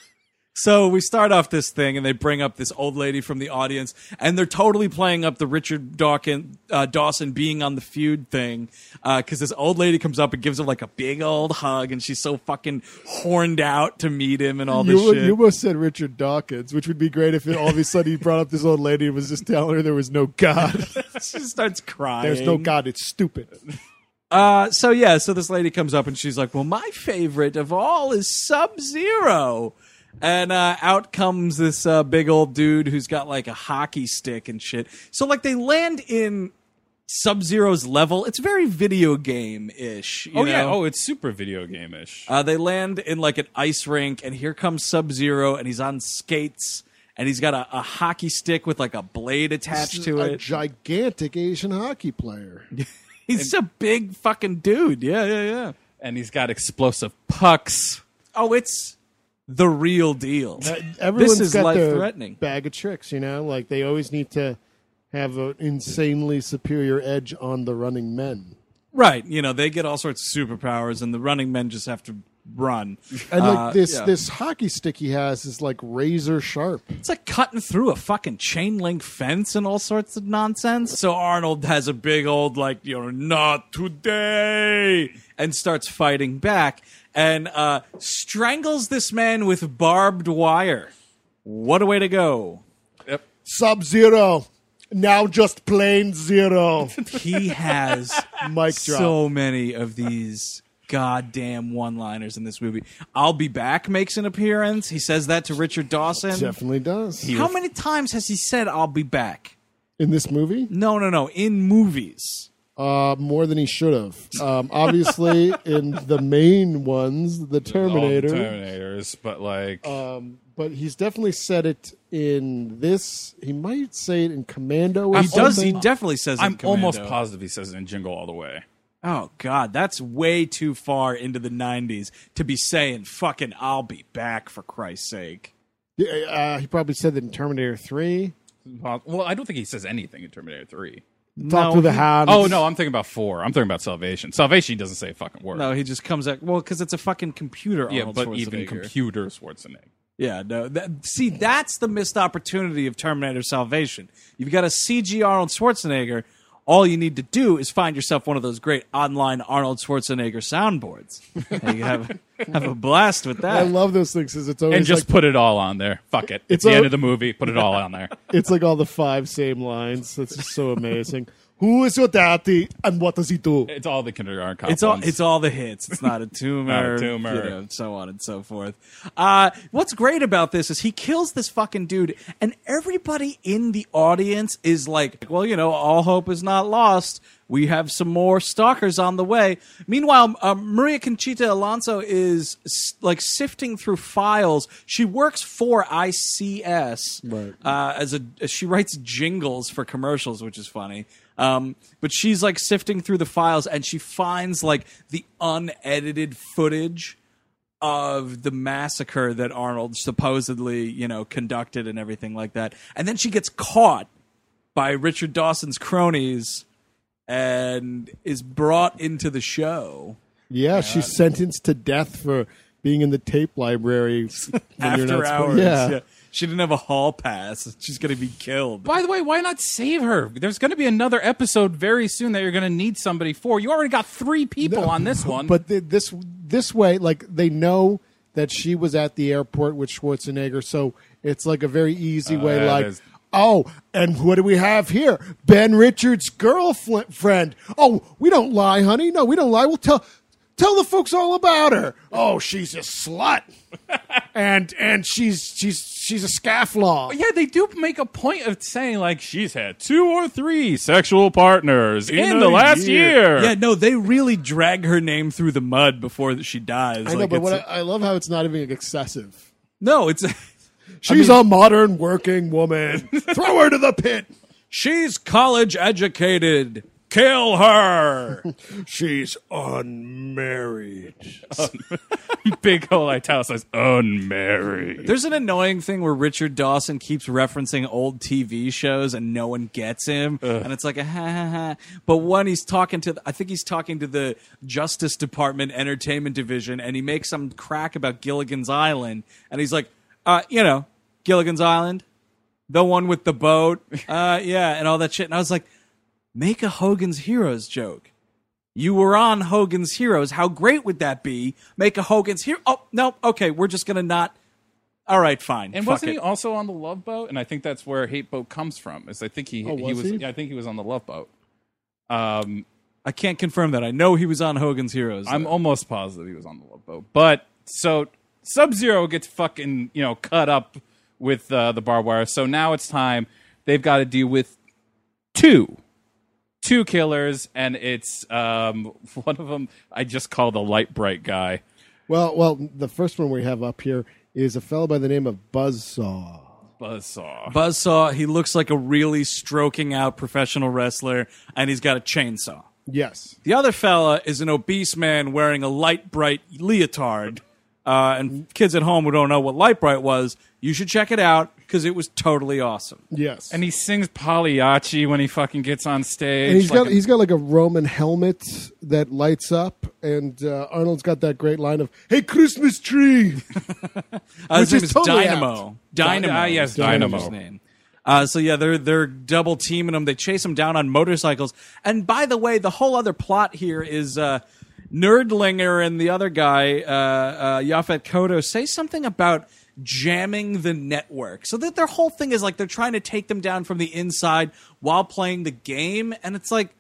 So we start off this thing, and they bring up this old lady from the audience, and they're totally playing up the Richard Dawkins, uh, Dawson being on the feud thing, because this old lady comes up and gives her like a big old hug, and she's so fucking horned out to meet him and all this You, shit. you almost said Richard Dawkins, which would be great if it, all of a sudden he brought up this old lady and was just telling her there was no God. she starts crying. There's no God. It's stupid. Uh, so yeah, so this lady comes up and she's like, well, my favorite of all is Sub-Zero. And uh, out comes this uh, big old dude who's got like a hockey stick and shit. So like they land in Sub-Zero's level. It's very video game-ish. You Oh, yeah. know? Oh, it's super video game-ish. Uh, they land in like an ice rink, and here comes Sub-Zero, and he's on skates, and he's got a, a hockey stick with like a blade attached to a it. gigantic Asian hockey player. He's a big fucking dude. Yeah, yeah, yeah. And he's got explosive pucks. Oh, it's the real deal. Everyone's this is got their life-threatening. bag of tricks, you know? Like they always need to have an insanely superior edge on the Running Men. Right. You know, they get all sorts of superpowers, and the Running Men just have to run. And like Uh, this yeah. this hockey stick he has is like razor sharp. It's like cutting through a fucking chain link fence and all sorts of nonsense. So Arnold has a big old, like, you know, not today, and starts fighting back and uh, strangles this man with barbed wire. What a way to go. Sub-Zero. Now just plain zero. He has Mic drop. so many of these goddamn one-liners in this movie. I'll be back makes an appearance. He says that to Richard Dawson. Definitely does. How many times has he said I'll be back? In this movie? No, no, no. In movies. Uh, more than he should have. Um, obviously, in the main ones, the Terminator. All the Terminators, but like... Um, but he's definitely said it in this. He might say it in Commando. Or He does. He something. definitely says. I'm in almost Commando. positive he says it in Jingle All the Way. Oh, God, that's way too far into the nineties to be saying, fucking, I'll be back, for Christ's sake. Yeah, uh, he probably said that in Terminator three. Well, I don't think he says anything in Terminator three. Talk No, to the he- hounds. Oh, no, I'm thinking about four. I'm thinking about Salvation. Salvation, he doesn't say a fucking word. No, he just comes out. Well, because it's a fucking computer. yeah, Arnold but even Schwarzenegger. computer Schwarzenegger. Yeah, no. That, see, that's the missed opportunity of Terminator Salvation. You've got a C G Arnold Schwarzenegger. All you need to do is find yourself one of those great online Arnold Schwarzenegger soundboards. And you have have a blast with that. I love those things because it's always And just like, put it all on there. Fuck it. It's, It's the a- end of the movie. Put it all on there. it's like all the five same lines. That's just so amazing. Who is your daddy and what does he do? It's all the kindergarten cop It's all ones. it's all the hits. It's not a tumor, Not a tumor. you know, so on and so forth. Uh, what's great about this is he kills this fucking dude, and everybody in the audience is like, "Well, you know, all hope is not lost. We have some more stalkers on the way." Meanwhile, uh, Maria Conchita Alonso is s- like sifting through files. She works for I C S Right. uh, as a as she writes jingles for commercials, which is funny. Um, but she's like sifting through the files, and she finds like the unedited footage of the massacre that Arnold supposedly, you know, conducted and everything like that. And then she gets caught by Richard Dawson's cronies and is brought into the show. Yeah, she's sentenced to death for being in the tape library when you're After not supposed- hours, Yeah. yeah. She didn't have a hall pass. She's going to be killed. By the way, why not save her? There's going to be another episode very soon that you're going to need somebody for. You already got three people on this one. But th- this this way, like they know that she was at the airport with Schwarzenegger, so it's like a very easy way. Uh, like, there's- oh, and what do we have here? Ben Richards' girlfriend. Oh, we don't lie, honey. No, we don't lie. We'll tell tell the folks all about her. Oh, she's a slut, and and she's she's she's a scafflaw. yeah, they do make a point of saying, like, she's had two or three sexual partners in, In the a last year. year. Yeah, no, they really drag her name through the mud before she dies. I know, Like, but it's- what I, I love how it's not even excessive. no, it's She's a modern working woman. Throw her to the pit. she's college educated. Kill her. She's unmarried. Big hole italicized, unmarried. There's an annoying thing where Richard Dawson keeps referencing old T V shows and no one gets him, and it's like a ha ha ha. But when he's talking to, I think he's talking to the Justice Department Entertainment Division, and he makes some crack about Gilligan's Island, and he's like, uh, you know, Gilligan's Island, the one with the boat, uh, yeah, and all that shit. And I was like, make a Hogan's Heroes joke. You were on Hogan's Heroes. How great would that be? Make a Hogan's Hero. Oh, no. Okay, we're just going to not. All right, fine. And Fuck wasn't it. he also on the Love Boat? And I think that's where Hate Boat comes from. Is I think he Oh, he was was he? yeah, I think he was on the Love Boat. Um, I can't confirm that. I know he was on Hogan's Heroes. I'm though. almost positive he was on the Love Boat. But so Sub Zero gets fucking you know cut up with uh, the barbed wire. So now it's time they've got to deal with two. Two killers, and it's um, one of them I just call the light bright guy. Well, well, the first one we have up here is a fellow by the name of Buzzsaw. Buzzsaw. Buzzsaw. He looks like a really stroking out professional wrestler, and he's got a chainsaw. Yes. The other fella is an obese man wearing a light bright leotard. Uh, and kids at home who don't know what Light Bright was, you should check it out because it was totally awesome. Yes. And he sings Pagliacci when he fucking gets on stage. And he's like got a- he's got like a Roman helmet that lights up, and uh, Arnold's got that great line of "Hey, Christmas tree." Uh, his Which name is is totally Dynamo. apt. Dynamo. Ah, yes, is Dynamo's Dynamo. name. Uh, so yeah, they're they're double teaming him. They chase him down on motorcycles. And by the way, the whole other plot here is uh, Nerdlinger and the other guy, uh, uh, Yaphet Kotto, say something about jamming the network. So that their whole thing is like they're trying to take them down from the inside while playing the game, and it's like.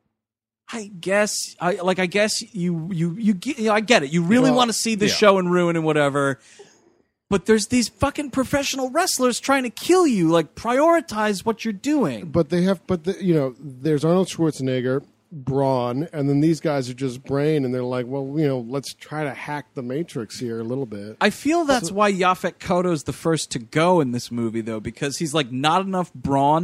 I guess, I like. I guess you, you, you, get, you know, I get it. You really Well, want to see this yeah. show and ruin and whatever. But there's these fucking professional wrestlers trying to kill you. Like, prioritize what you're doing. But they have, but the, you know, there's Arnold Schwarzenegger, Braun, and then these guys are just brain, and they're like, well, you know, let's try to hack the Matrix here a little bit. I feel that's why Yaphet Kotto's the first to go in this movie, though, because he's like not enough brawn,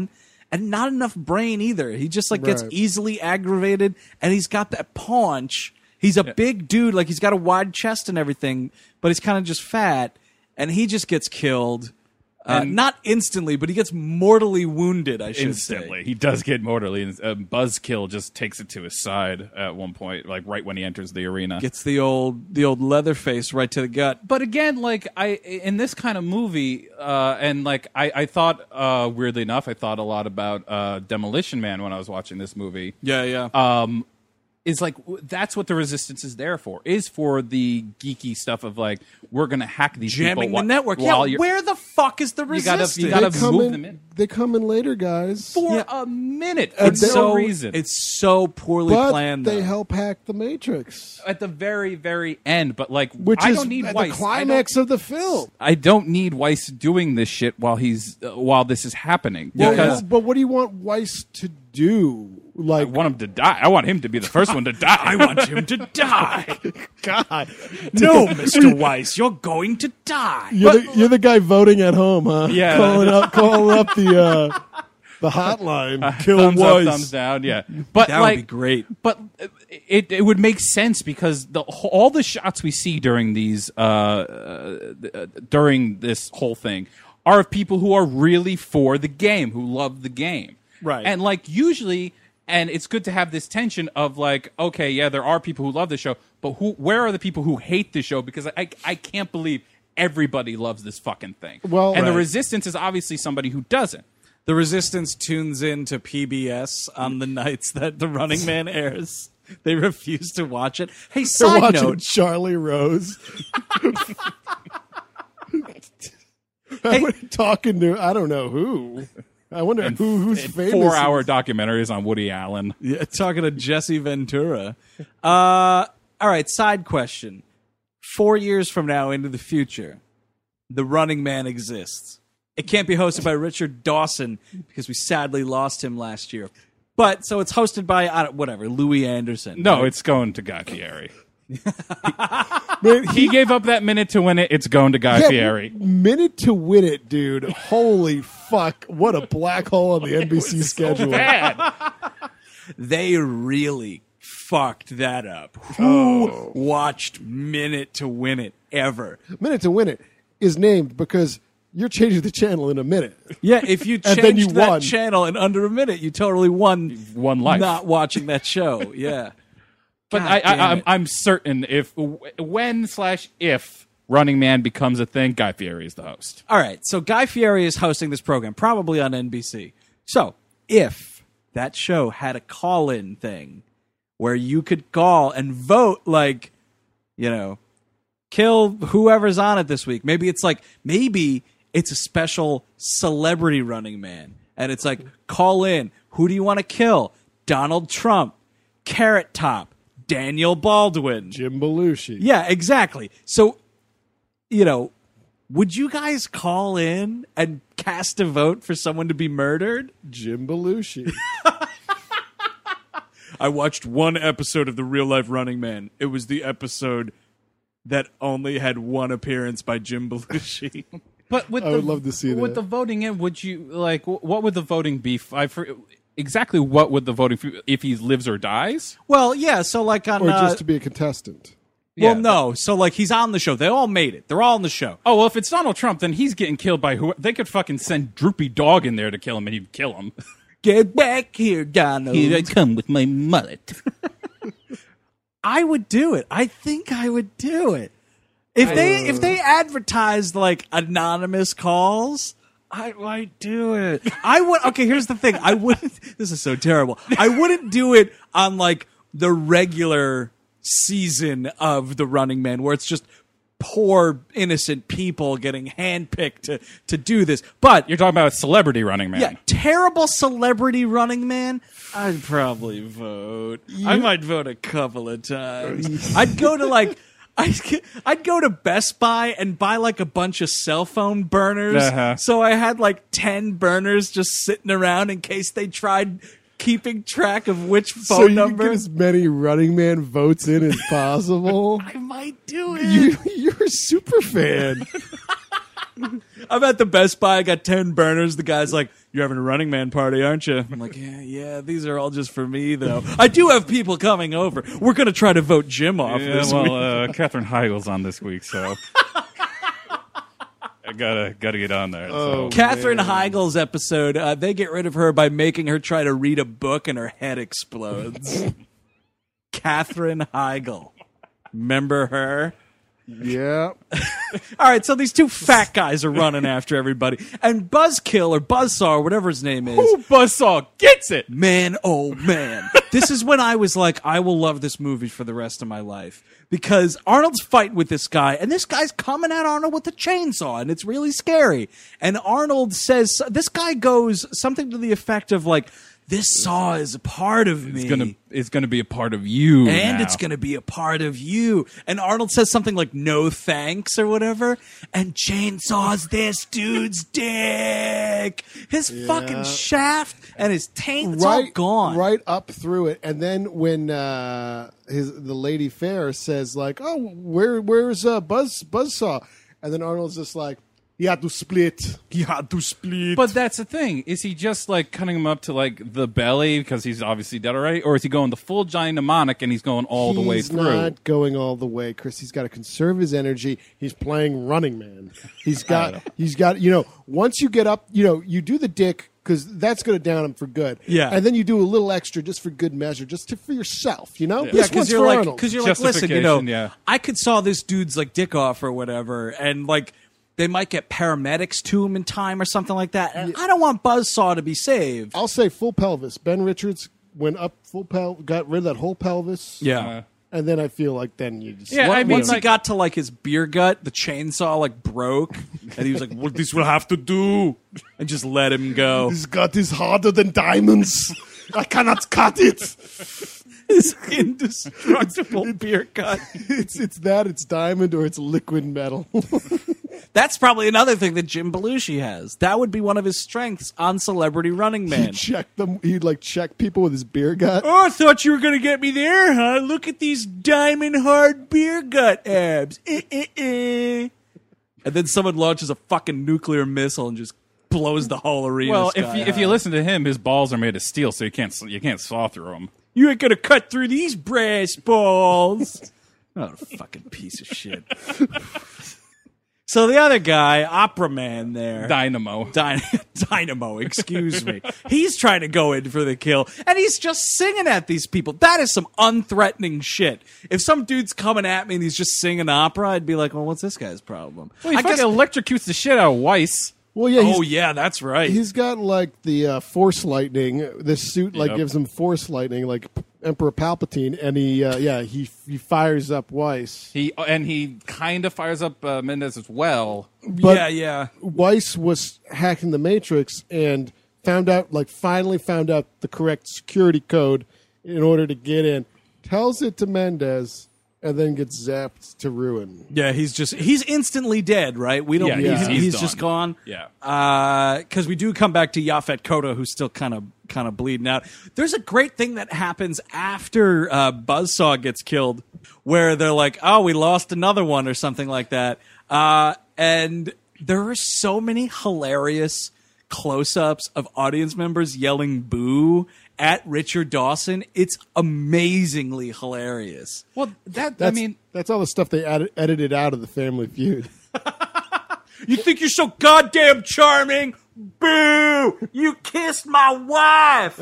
and not enough brain either. He just like gets Right. easily aggravated, and he's got that paunch. He's a big dude, like he's got a wide chest and everything, but he's kind of just fat, and he just gets killed. Uh, And- not instantly, but he gets mortally wounded, I should Instantly, say. he does get mortally. And uh, Buzzkill just takes it to his side at one point, like right when he enters the arena. Gets the old the old Leatherface right to the gut. But again, like I in this kind of movie, uh, and like I, I thought, uh, weirdly enough, I thought a lot about uh, Demolition Man when I was watching this movie. Yeah, yeah. Um, is like w- that's what the Resistance is there for. Is for the geeky stuff of like we're gonna hack these Jamming people the wh- network. while Yeah, you're- where the fuck is the You gotta- resistance? you gotta They come move in, them in. They come in later, guys. for Yeah. a minute for And no they- so reason. It's so poorly but planned. they though. help hack the Matrix, at the very very end, but like which I is don't need the Weiss. climax of the film. I don't, I don't need Weiss doing this shit while he's uh, while this is happening Well, because but what do you want Weiss to do? I Like, want him to die. I want him to be the first one to die. I want him to die. God, No, Mister Weiss, you're going to die. you're, the, you're the guy voting at home, huh? Yeah. calling up, calling up the uh, the hotline. Kill thumbs Weiss. up, thumbs down. Yeah, but That like, would be great. But it it would make sense because the wh- all the shots we see during these uh, uh, during this whole thing are of people who are really for the game, who love the game, Right. And like usually, and it's good to have this tension of like, okay, yeah, there are people who love the show, but who? Where are the people who hate the show? Because I I can't believe everybody loves this fucking thing. Well- and the Right. Resistance is obviously somebody who doesn't. The Resistance tunes in to P B S on the nights that The Running Man airs. They refuse to watch it. Hey, They're side watching note. Charlie Rose. I'm talking to I don't know who. I wonder who who's famous. Four hour documentaries on Woody Allen. Yeah, talking to Jesse Ventura. Uh, all right, side question. Four years from now into the future, The Running Man exists. It can't be hosted by Richard Dawson because we sadly lost him last year. But, so it's hosted by, I don't, whatever, Louis Anderson. No, right? it's going to Guy Fieri. Man, He gave up that minute to win it. It's going to Guy yeah, Fieri. minute to win it, dude. Holy fuck! What a black hole on the N B C schedule. Bad. They really fucked that up. Who watched Minute to Win It ever? Minute to win it is named because you're changing the channel in a minute. Yeah, if you And changed then you that won. channel in under a minute, you totally won. won life. Not watching that show. Yeah, But God I, damn I, I'm, it. I'm certain if when slash if Running Man becomes a thing, Guy Fieri is the host. All right, so Guy Fieri is hosting this program, probably on N B C. So if that show had a call-in thing where you could call and vote, like, you know, kill whoever's on it this week. Maybe it's like, maybe it's a special celebrity Running Man. And it's like, call in. Who do you want to kill? Donald Trump, Carrot Top, Daniel Baldwin. Jim Belushi. Yeah, exactly. So, you know, would you guys call in and cast a vote for someone to be murdered? Jim Belushi. I watched one episode of The Real Life Running Man. It was the episode that only had one appearance by Jim Belushi. But with I the, would love to see with that. the voting in, would you like wh- what would the voting be? f- I for, exactly what would the voting f- if he lives or dies? Well, yeah, so like on... or uh, just to be a contestant. well, Yeah. no. So like he's on the show. They all made it. They're all on the show. Oh well, if it's Donald Trump, then he's getting killed by who? They could fucking send Droopy Dog in there to kill him, and he'd kill him. Get back here, Donald. come with my mullet. I would do it. I think I would do it. If they if they advertised like anonymous calls, I might do it. I would. Okay, here's the thing. I wouldn't. This is so terrible. I wouldn't do it on like the regular season of The Running Man, where it's just poor innocent people getting handpicked to to do this. But You're talking about Celebrity Running Man. yeah, terrible celebrity Running Man. I'd probably vote. I might vote a couple of times. I'd go to like. I'd, I'd go to Best Buy and buy like a bunch of cell phone burners. Uh-huh. So I had like ten burners just sitting around in case they tried keeping track of which phone so you number. can get as many Running Man votes in as possible. I might do it. you, you're a super fan. I'm at the Best Buy. I got ten burners. The guy's like, "You're having a Running Man party, aren't you?" I'm like, "Yeah, yeah. These are all just for me, though. I do have people coming over. We're gonna try to vote Jim off Yeah, this well, week." uh, Katherine Heigl's on this week, so I gotta gotta get on there. Oh. So. Katherine Heigl's episode, uh, they get rid of her by making her try to read a book and her head explodes. Katherine Heigl. Remember her? Yeah. All right, so these two fat guys are running after everybody. And Buzzkill or Buzzsaw or whatever his name is. Ooh, Buzzsaw gets it. Man, oh man. This is when I was like, I will love this movie for the rest of my life. Because Arnold's fighting with this guy, and this guy's coming at Arnold with a chainsaw, and it's really scary. And Arnold says, this guy goes something to the effect of like, this saw is a part of me. It's gonna it's gonna be a part of you, and now. it's going to be a part of you. And Arnold says something like, no thanks or whatever. And chainsaws this dude's dick. His fucking shaft and his taint, it's all right, gone. right up through it. And then when uh, his the lady fair says like, "Oh, where where's uh, Buzz Buzzsaw?" And then Arnold's just like, "He had to split." He had to split. But that's the thing. Is he just like cutting him up to like the belly because he's obviously dead already, or is he going the full giant mnemonic and he's going all the way He's through? not going all the way, Chris. He's got to conserve his energy. He's playing Running Man. He's got. He's got. You know, once you get up, you know, you do the dick because that's going to down him for good. Yeah. And then you do a little extra just for good measure, just to, for yourself. You know. Yeah, This because one's you're for like, Arnold. because you're like, listen, you know, Justification, yeah. I could saw this dude's like dick off or whatever, and like they might get paramedics to him in time or something like that. And I don't want Buzzsaw to be saved. I'll say full pelvis. Ben Richards went up full pel, got rid of that whole pelvis. Yeah. Uh, And then I feel like then you just Yeah, Once- I mean, once he like- got to like his beer gut, the chainsaw like broke, and he was like, "What this will have to do," and just let him go. His gut is harder than diamonds. I cannot cut it. His indestructible beer gut. It's it's that it's diamond or it's liquid metal. That's probably another thing that Jim Belushi has. That would be one of his strengths on Celebrity Running Man. He'd check them. He'd like check people with his beer gut. Oh, I thought you were going to get me there, huh? Look at these diamond hard beer gut abs. Eh, eh, eh. And then someone launches a fucking nuclear missile and just blows the whole arena. well, if sky you, if high. you listen to him, his balls are made of steel, so you can't you can't saw through them. You ain't going to cut through these brass balls. Oh, fucking piece of shit. So the other guy, Opera Man there. Dynamo. Dyn- Dynamo, excuse me. He's trying to go in for the kill, and he's just singing at these people. That is some unthreatening shit. If some dude's coming at me and he's just singing opera, I'd be like, well, what's this guy's problem? Well, he I fucking guess. electrocutes the shit out of Weiss. Well, yeah. Oh, He's, yeah, that's right. he's got like the uh, force lightning. This suit like Yep. gives him force lightning, like Emperor Palpatine, and he uh, yeah he he fires up Weiss. He and he kind of fires up uh, Mendez as well. But yeah, yeah. Weiss was hacking the Matrix and found out, like, finally found out the correct security code in order to get in. Tells it to Mendez, and then gets zapped to ruin. Yeah, he's just, he's instantly dead, right? We don't, Yeah, he's, he's- he's he's just done. gone. Yeah. Because we do come back to Yaphet Kotto, who's still kind of kind of bleeding out. There's a great thing that happens after uh, Buzzsaw gets killed, where they're like, "Oh, we lost another one" or something like that. Uh, and there are so many hilarious close-ups of audience members yelling "boo" at Richard Dawson. It's amazingly hilarious. Well, that That's, I mean, that's all the stuff they added, edited out of the Family Feud. You think you're so goddamn charming? Boo! You kissed my wife!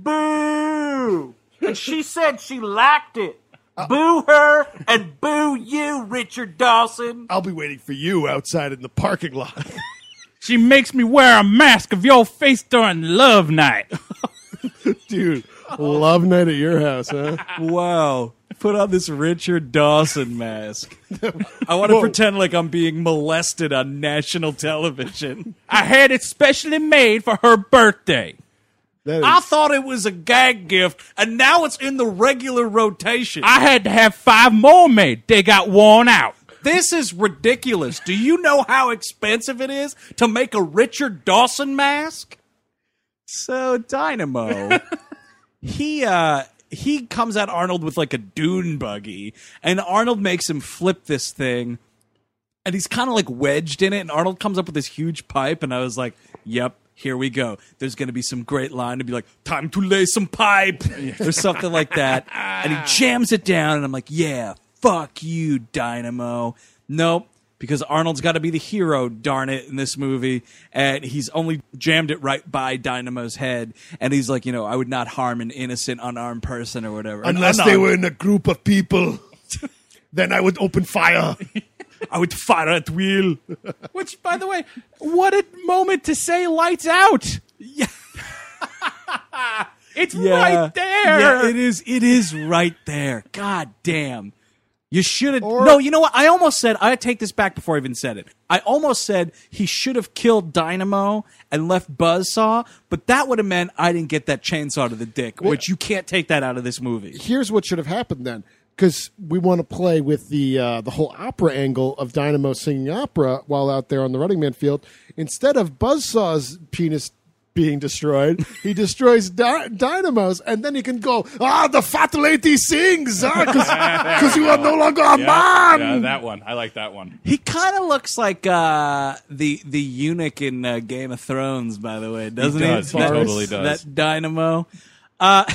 Boo! And she said she liked it. Boo her and boo you, Richard Dawson. I'll be waiting for you outside in the parking lot. she makes me wear a mask of your face during love night. Dude, love night at your house, huh? Wow. Put on this Richard Dawson mask. I want to Whoa. pretend like I'm being molested on national television. I had it specially made for her birthday. That is, I thought it was a gag gift, and now it's in the regular rotation. I had to have five more made. They got worn out. This is ridiculous. Do you know how expensive it is to make a Richard Dawson mask? So Dynamo, he uh he comes at Arnold with like a dune buggy, and Arnold makes him flip this thing, and he's kind of like wedged in it, and Arnold comes up with this huge pipe, and I was like, yep, here we go. There's going to be some great line to be like, time to lay some pipe, or something like that. And he jams it down, and I'm like, yeah, fuck you, Dynamo. Nope, because Arnold's got to be the hero, darn it, in this movie, and he's only jammed it right by Dynamo's head, and he's like, you know, I would not harm an innocent, unarmed person or whatever. Unless they were in a group of people, then I would open fire. I would fire at will. Which, by the way, what a moment to say lights out. Yeah. It's Yeah. right there. Yeah, it is. It is right there. God damn. You should have. Or- No, you know what? I almost said. I take this back before I even said it. I almost said he should have killed Dynamo and left Buzzsaw, but that would have meant I didn't get that chainsaw to the dick, which you can't take that out of this movie. Here's what should have happened then. Because we want to play with the uh, the whole opera angle of Dynamo singing opera while out there on the Running Man field. Instead of Buzzsaw's penis being destroyed, he destroys Dy- Dynamo's, and then he can go, ah, the fat lady sings, because ah, you are no longer a Yeah, man. yeah, that one. I like that one. He kind of looks like uh, the the eunuch in uh, Game of Thrones, by the way, doesn't he? does. He That- totally does. That Dynamo. Uh,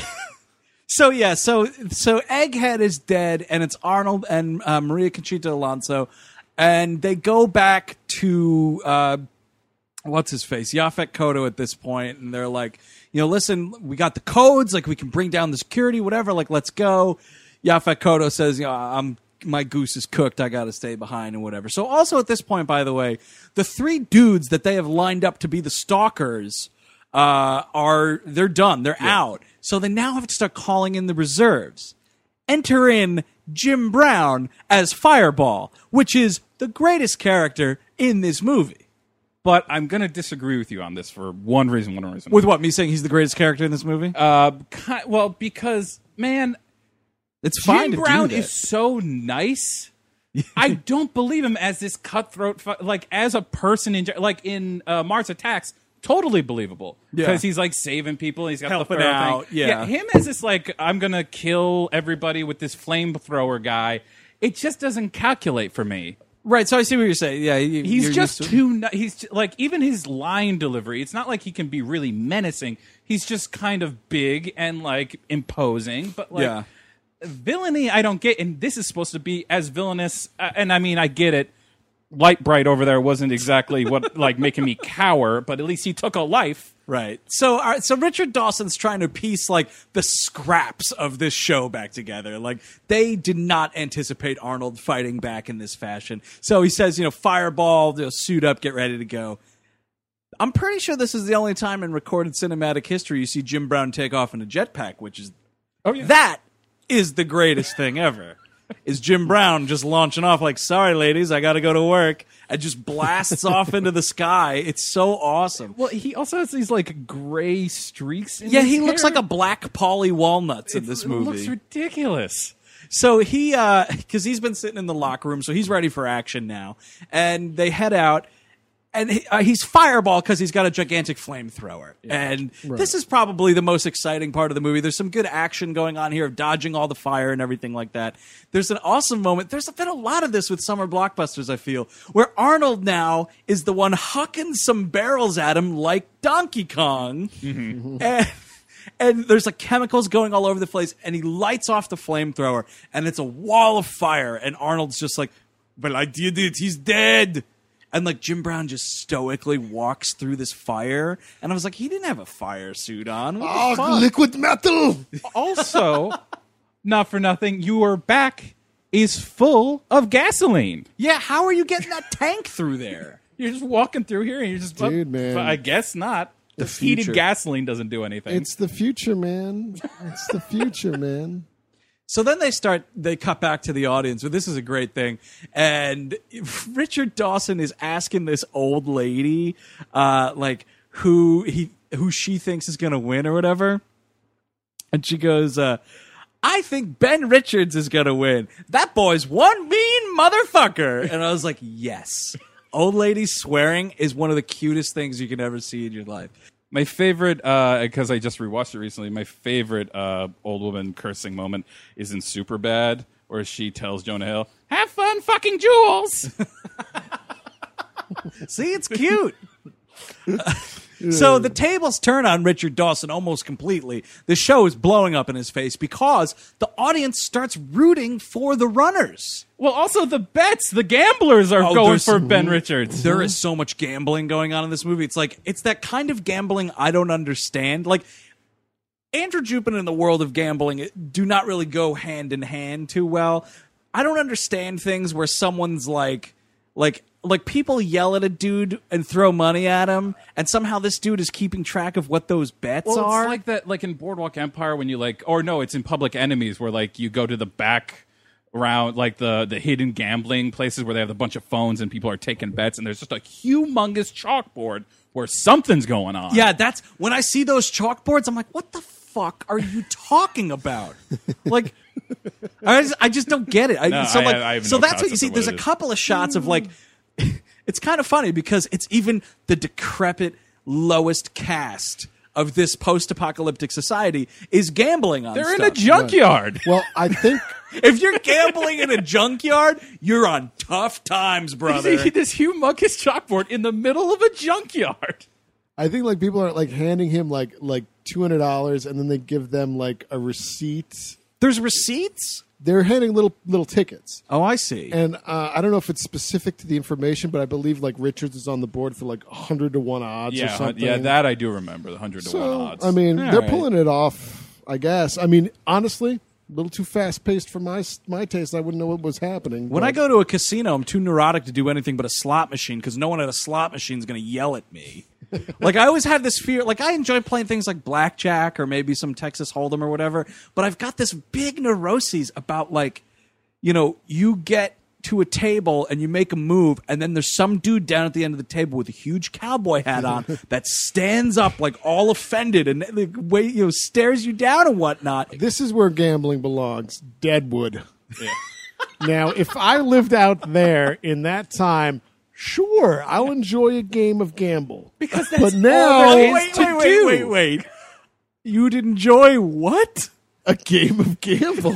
so yeah, so so Egghead is dead, and it's Arnold and uh, Maria Conchita Alonso, and they go back to uh, what's his face, Yaphet Kotto at this point, and they're like, you know, listen, we got the codes, like we can bring down the security, whatever, like let's go. Yaphet Kotto says, you know, I'm my goose is cooked, I got to stay behind and whatever. So also at this point, by the way, the three dudes that they have lined up to be the stalkers uh, are they're done, they're out. So they now have to start calling in the reserves. Enter in Jim Brown as Fireball, which is the greatest character in this movie. But I'm going to disagree with you on this for one reason, one reason. With what, me saying he's the greatest character in this movie? Uh, ki- well, because, man, It's fine Jim to Brown do that. is so nice. I don't believe him as this cutthroat, fu- like as a person in, gen- like in uh, Mars Attacks. Totally believable Yeah. because he's like saving people. And he's got Helping the feral out, thing. yeah. Him as this like I'm gonna kill everybody with this flamethrower guy. It just doesn't calculate for me. Right, so I see what you're saying. Yeah, you, He's you're just used to- too. ni- He's j- like even his line delivery. It's not like he can be really menacing. He's just kind of big and like imposing. But like Yeah. villainy, I don't get. And this is supposed to be as villainous. Uh, and I mean, I get it. Light Bright over there wasn't exactly what like making me cower, but at least he took a life. Right. So, all right, so Richard Dawson's trying to piece like the scraps of this show back together. Like they did not anticipate Arnold fighting back in this fashion. So he says, you know, Fireball, you know, suit up, get ready to go. I'm pretty sure this is the only time in recorded cinematic history you see Jim Brown take off in a jetpack, which is Oh yeah. that is the greatest thing ever. Is Jim Brown just launching off like, sorry, ladies, I got to go to work, and just blasts off into the sky. It's so awesome. Well, he also has these like gray streaks. In Yeah, his he looks hair. like a black Polly Walnuts in It- this It movie. looks ridiculous. So he, uh, because he's been sitting in the locker room, so he's ready for action now. And they head out, and he, uh, he's Fireball because he's got a gigantic flamethrower. And this is probably the most exciting part of the movie. There's some good action going on here of dodging all the fire and everything like that. There's an awesome moment. There's been a lot of this with summer blockbusters, I feel, where Arnold now is the one hucking some barrels at him like Donkey Kong. And and there's like chemicals going all over the place, and he lights off the flamethrower, and it's a wall of fire, and Arnold's just like, well, I did it, he's dead. And like Jim Brown just stoically walks through this fire, and I was like, he didn't have a fire suit on. What the Oh, fuck? liquid metal. Also, not for nothing, your back is full of gasoline. Yeah, how are you getting that tank through there? You're just walking through here and you're just Dude, uh, man. I guess not. The future. heated gasoline doesn't do anything. It's the future, man. It's the future, man. So then they start, they cut back to the audience, but this is a great thing. And Richard Dawson is asking this old lady, uh, like, who he, who she thinks is going to win or whatever. And she goes, uh, I think Ben Richards is going to win. That boy's one mean motherfucker. And I was like, yes. Old lady swearing is one of the cutest things you can ever see in your life. My favorite, because I just rewatched it recently, my favorite uh, old woman cursing moment is in Superbad, where she tells Jonah Hill, have fun fucking Jules! See, it's cute. So the tables turn on Richard Dawson almost completely. The show is blowing up in his face because the audience starts rooting for the runners. Well, also the bets, the gamblers are Oh, going there's- for Ben Richards. There is so much gambling going on in this movie. It's like, it's that kind of gambling I don't understand. Like, Andrew Jupin and the world of gambling do not really go hand in hand too well. I don't understand things where someone's like, like, like people yell at a dude and throw money at him, and somehow this dude is keeping track of what those bets Well, are. it's like that, like in Boardwalk Empire when you like, or no, it's in Public Enemies where like you go to the back around like the the hidden gambling places where they have a bunch of phones and people are taking bets, and there's just a humongous chalkboard where something's going on. Yeah, that's when I see those chalkboards, I'm like, what the fuck are you talking about? Like, I just, I just don't get it. I, No, so I- like, I have so no that's what you concept see. of what There's a it is. couple of shots of like, it's kind of funny because it's even the decrepit lowest caste of this post-apocalyptic society is gambling on They're in stuff. a junkyard. Well, I think If you're gambling in a junkyard, you're on tough times, brother. This humongous chalkboard in the middle of a junkyard. I think like people are like handing him like like two hundred dollars, and then they give them like a receipt. There's receipts? They're handing little little tickets, Oh, I see. and uh, I don't know if it's specific to the information, but I believe like Richards is on the board for like hundred to one odds or Yeah, something. yeah, that I do remember. The hundred to So, one odds. I mean, All they're right. pulling it off. I guess. I mean, honestly, a little too fast paced for my my taste. I wouldn't know what was happening. When but- I go to a casino, I'm too neurotic to do anything but a slot machine because no one at a slot machine is going to yell at me. Like, I always have this fear. Like, I enjoy playing things like blackjack or maybe some Texas Hold'em or whatever, but I've got this big neuroses about, like, you know, you get to a table and you make a move, and then there's some dude down at the end of the table with a huge cowboy hat on that stands up like all offended and like, wait, you know, stares you down and whatnot. This is where gambling belongs. Deadwood. Now, if I lived out there in that time, sure, I'll enjoy a game of gamble. because that's But now, all there is wait, to wait, wait, do. wait, wait. You'd enjoy what? a game of gamble.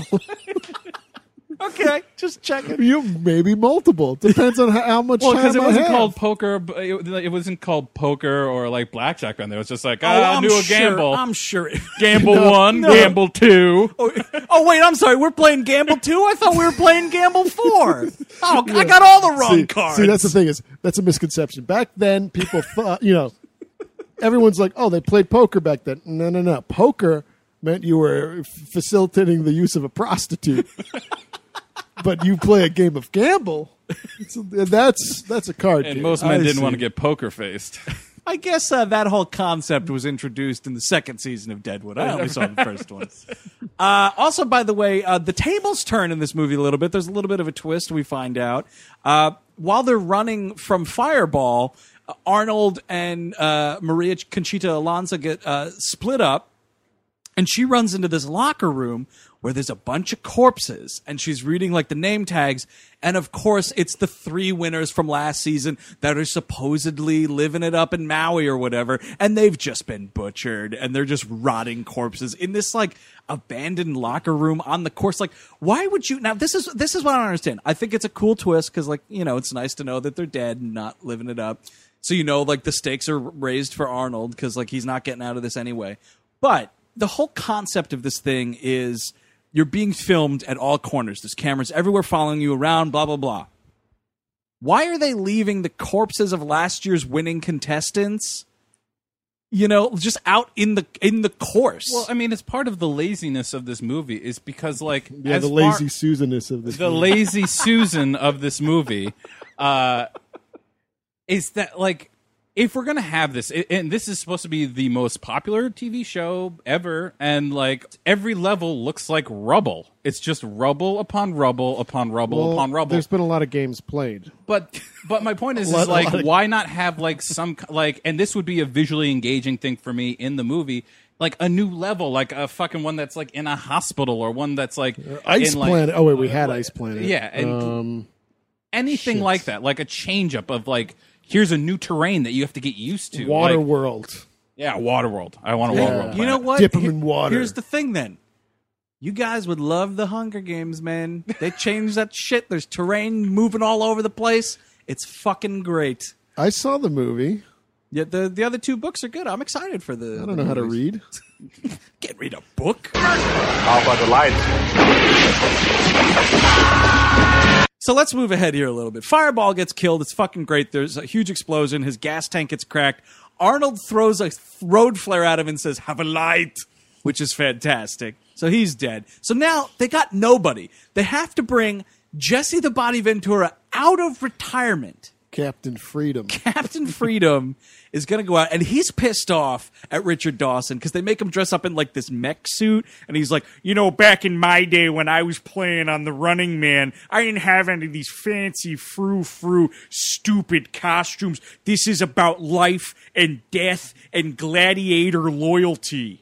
Okay, just checking. you maybe multiple. Depends on how, how much Well, time because it I wasn't have. called poker, but it, it wasn't called poker or like blackjack on there. It was just like, Oh, ah, I'm do a sure, gamble. I'm sure. Gamble No, one, no. gamble two. Oh, oh, wait, I'm sorry. We're playing Gamble two? I thought we were playing Gamble four. Oh, I got all the wrong see, cards. See, that's the thing is that's a misconception. Back then, people thought, you know, everyone's like, oh, they played poker back then. No, no, no. Poker meant you were f- facilitating the use of a prostitute. But you play a game of gamble. It's- that's that's a card And game. most men I didn't see. want to get poker faced. I guess uh, that whole concept was introduced in the second season of Deadwood. I only saw the first one. Uh, also, by the way, uh, the tables turn in this movie a little bit. There's a little bit of a twist, we find out. Uh, while they're running from Fireball, uh, Arnold and uh, Maria Conchita Alonso get uh, split up, and she runs into this locker room where there's a bunch of corpses, and she's reading like the name tags, and of course it's the three winners from last season that are supposedly living it up in Maui or whatever, and they've just been butchered, and they're just rotting corpses in this like abandoned locker room on the course. Like, why would you? Now this is this is what I don't understand. I think it's a cool twist because, like, you know, it's nice to know that they're dead and not living it up. So you know, like, the stakes are raised for Arnold because, like, he's not getting out of this anyway. But the whole concept of this thing is you're being filmed at all corners. There's cameras everywhere following you around, blah, blah, blah. Why are they leaving the corpses of last year's winning contestants, you know, just out in the in the course? Well, I mean, it's part of the laziness of this movie is because, like, Yeah, as the far- lazy Susanness of this. the movie. lazy Susan of this movie, uh, is that like if we're gonna have this, and this is supposed to be the most popular T V show ever, and like every level looks like rubble. It's just rubble upon rubble upon rubble Well, upon rubble. There's been a lot of games played. But but my point is, A lot- is like, a lot of- why not have like some like, and this would be a visually engaging thing for me in the movie, like a new level, like a fucking one that's like in a hospital or one that's like Ice in, like, Planet. Oh wait, we had Ice Planet. yeah, and Um, anything shit. like that, like a change up of like, here's a new terrain that you have to get used to. Water like, World. yeah, Waterworld. I want a Yeah. Waterworld. you know planet. what? Dip 'em Here- in water. Here's the thing then. You guys would love the Hunger Games, man. They changed that shit. There's terrain moving all over the place. It's fucking great. I saw the movie. Yeah, the the other two books are good. I'm excited for the. I don't know how to read. Can't read a book. How about the lights? So let's move ahead here a little bit. Fireball gets killed. It's fucking great. There's a huge explosion. His gas tank gets cracked. Arnold throws a road flare at him and says, "Have a light," which is fantastic. So he's dead. So now they got nobody. They have to bring Jesse the Body Ventura out of retirement. Captain Freedom. Captain Freedom is going to go out, and he's pissed off at Richard Dawson because they make him dress up in like this mech suit, and he's like, You know, back in my day when I was playing on The Running Man, I didn't have any of these fancy frou-frou stupid costumes. This is about life and death and gladiator loyalty.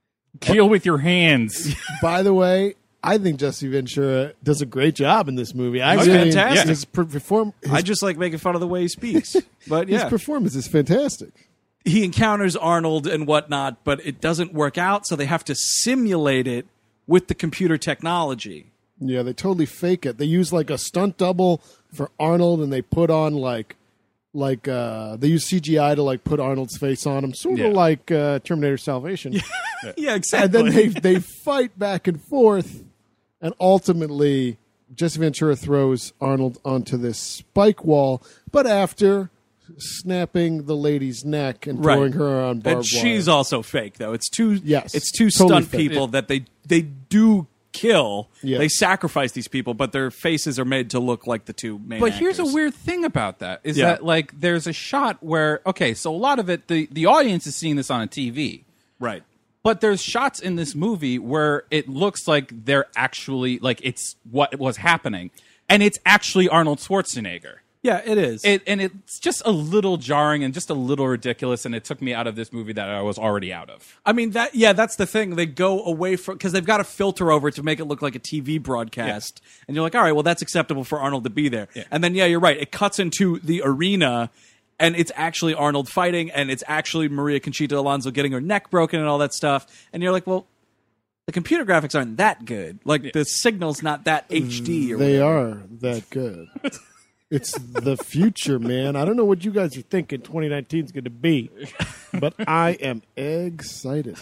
Kill with your hands. By the way, I think Jesse Ventura does a great job in this movie. I He's really, fantastic. His, per- perform, his, I just like making fun of the way he speaks. But his yeah, performance is fantastic. he encounters Arnold and whatnot, but it doesn't work out, so they have to simulate it with the computer technology. Yeah, they totally fake it. They use like a stunt double for Arnold, and they put on like, like uh, they use C G I to like put Arnold's face on him, sort of Yeah. like uh, Terminator Salvation. Yeah, And exactly. then they they fight back and forth, and ultimately Jesse Ventura throws Arnold onto this spike wall. But after snapping the lady's neck and Right. throwing her on barbed and she's wire. also fake, though. It's two. Yes, it's two totally stunt fake. people that they they do kill. Yeah. They sacrifice these people, but their faces are made to look like the two main. But here's a actors. weird thing about that is Yeah. that like there's a shot where okay, so a lot of it the the audience is seeing this on a T V. right. But there's shots in this movie where it looks like they're actually like it's what was happening, and it's actually Arnold Schwarzenegger. Yeah, it is. It, and it's just a little jarring and just a little ridiculous, and it took me out of this movie that I was already out of. I mean that. Yeah, that's the thing. They go away from because they've got a filter over it to make it look like a T V broadcast, and you're like, all right, well, that's acceptable for Arnold to be there. Yeah. And then yeah, you're right. It cuts into the arena. And it's actually Arnold fighting, and it's actually Maria Conchita Alonso getting her neck broken and all that stuff. And you're like, well, the computer graphics aren't that good. Like, the signal's not that H D or They whatever. are that good. It's the future, man. I don't know what you guys are thinking twenty nineteen is going to be, but I am excited.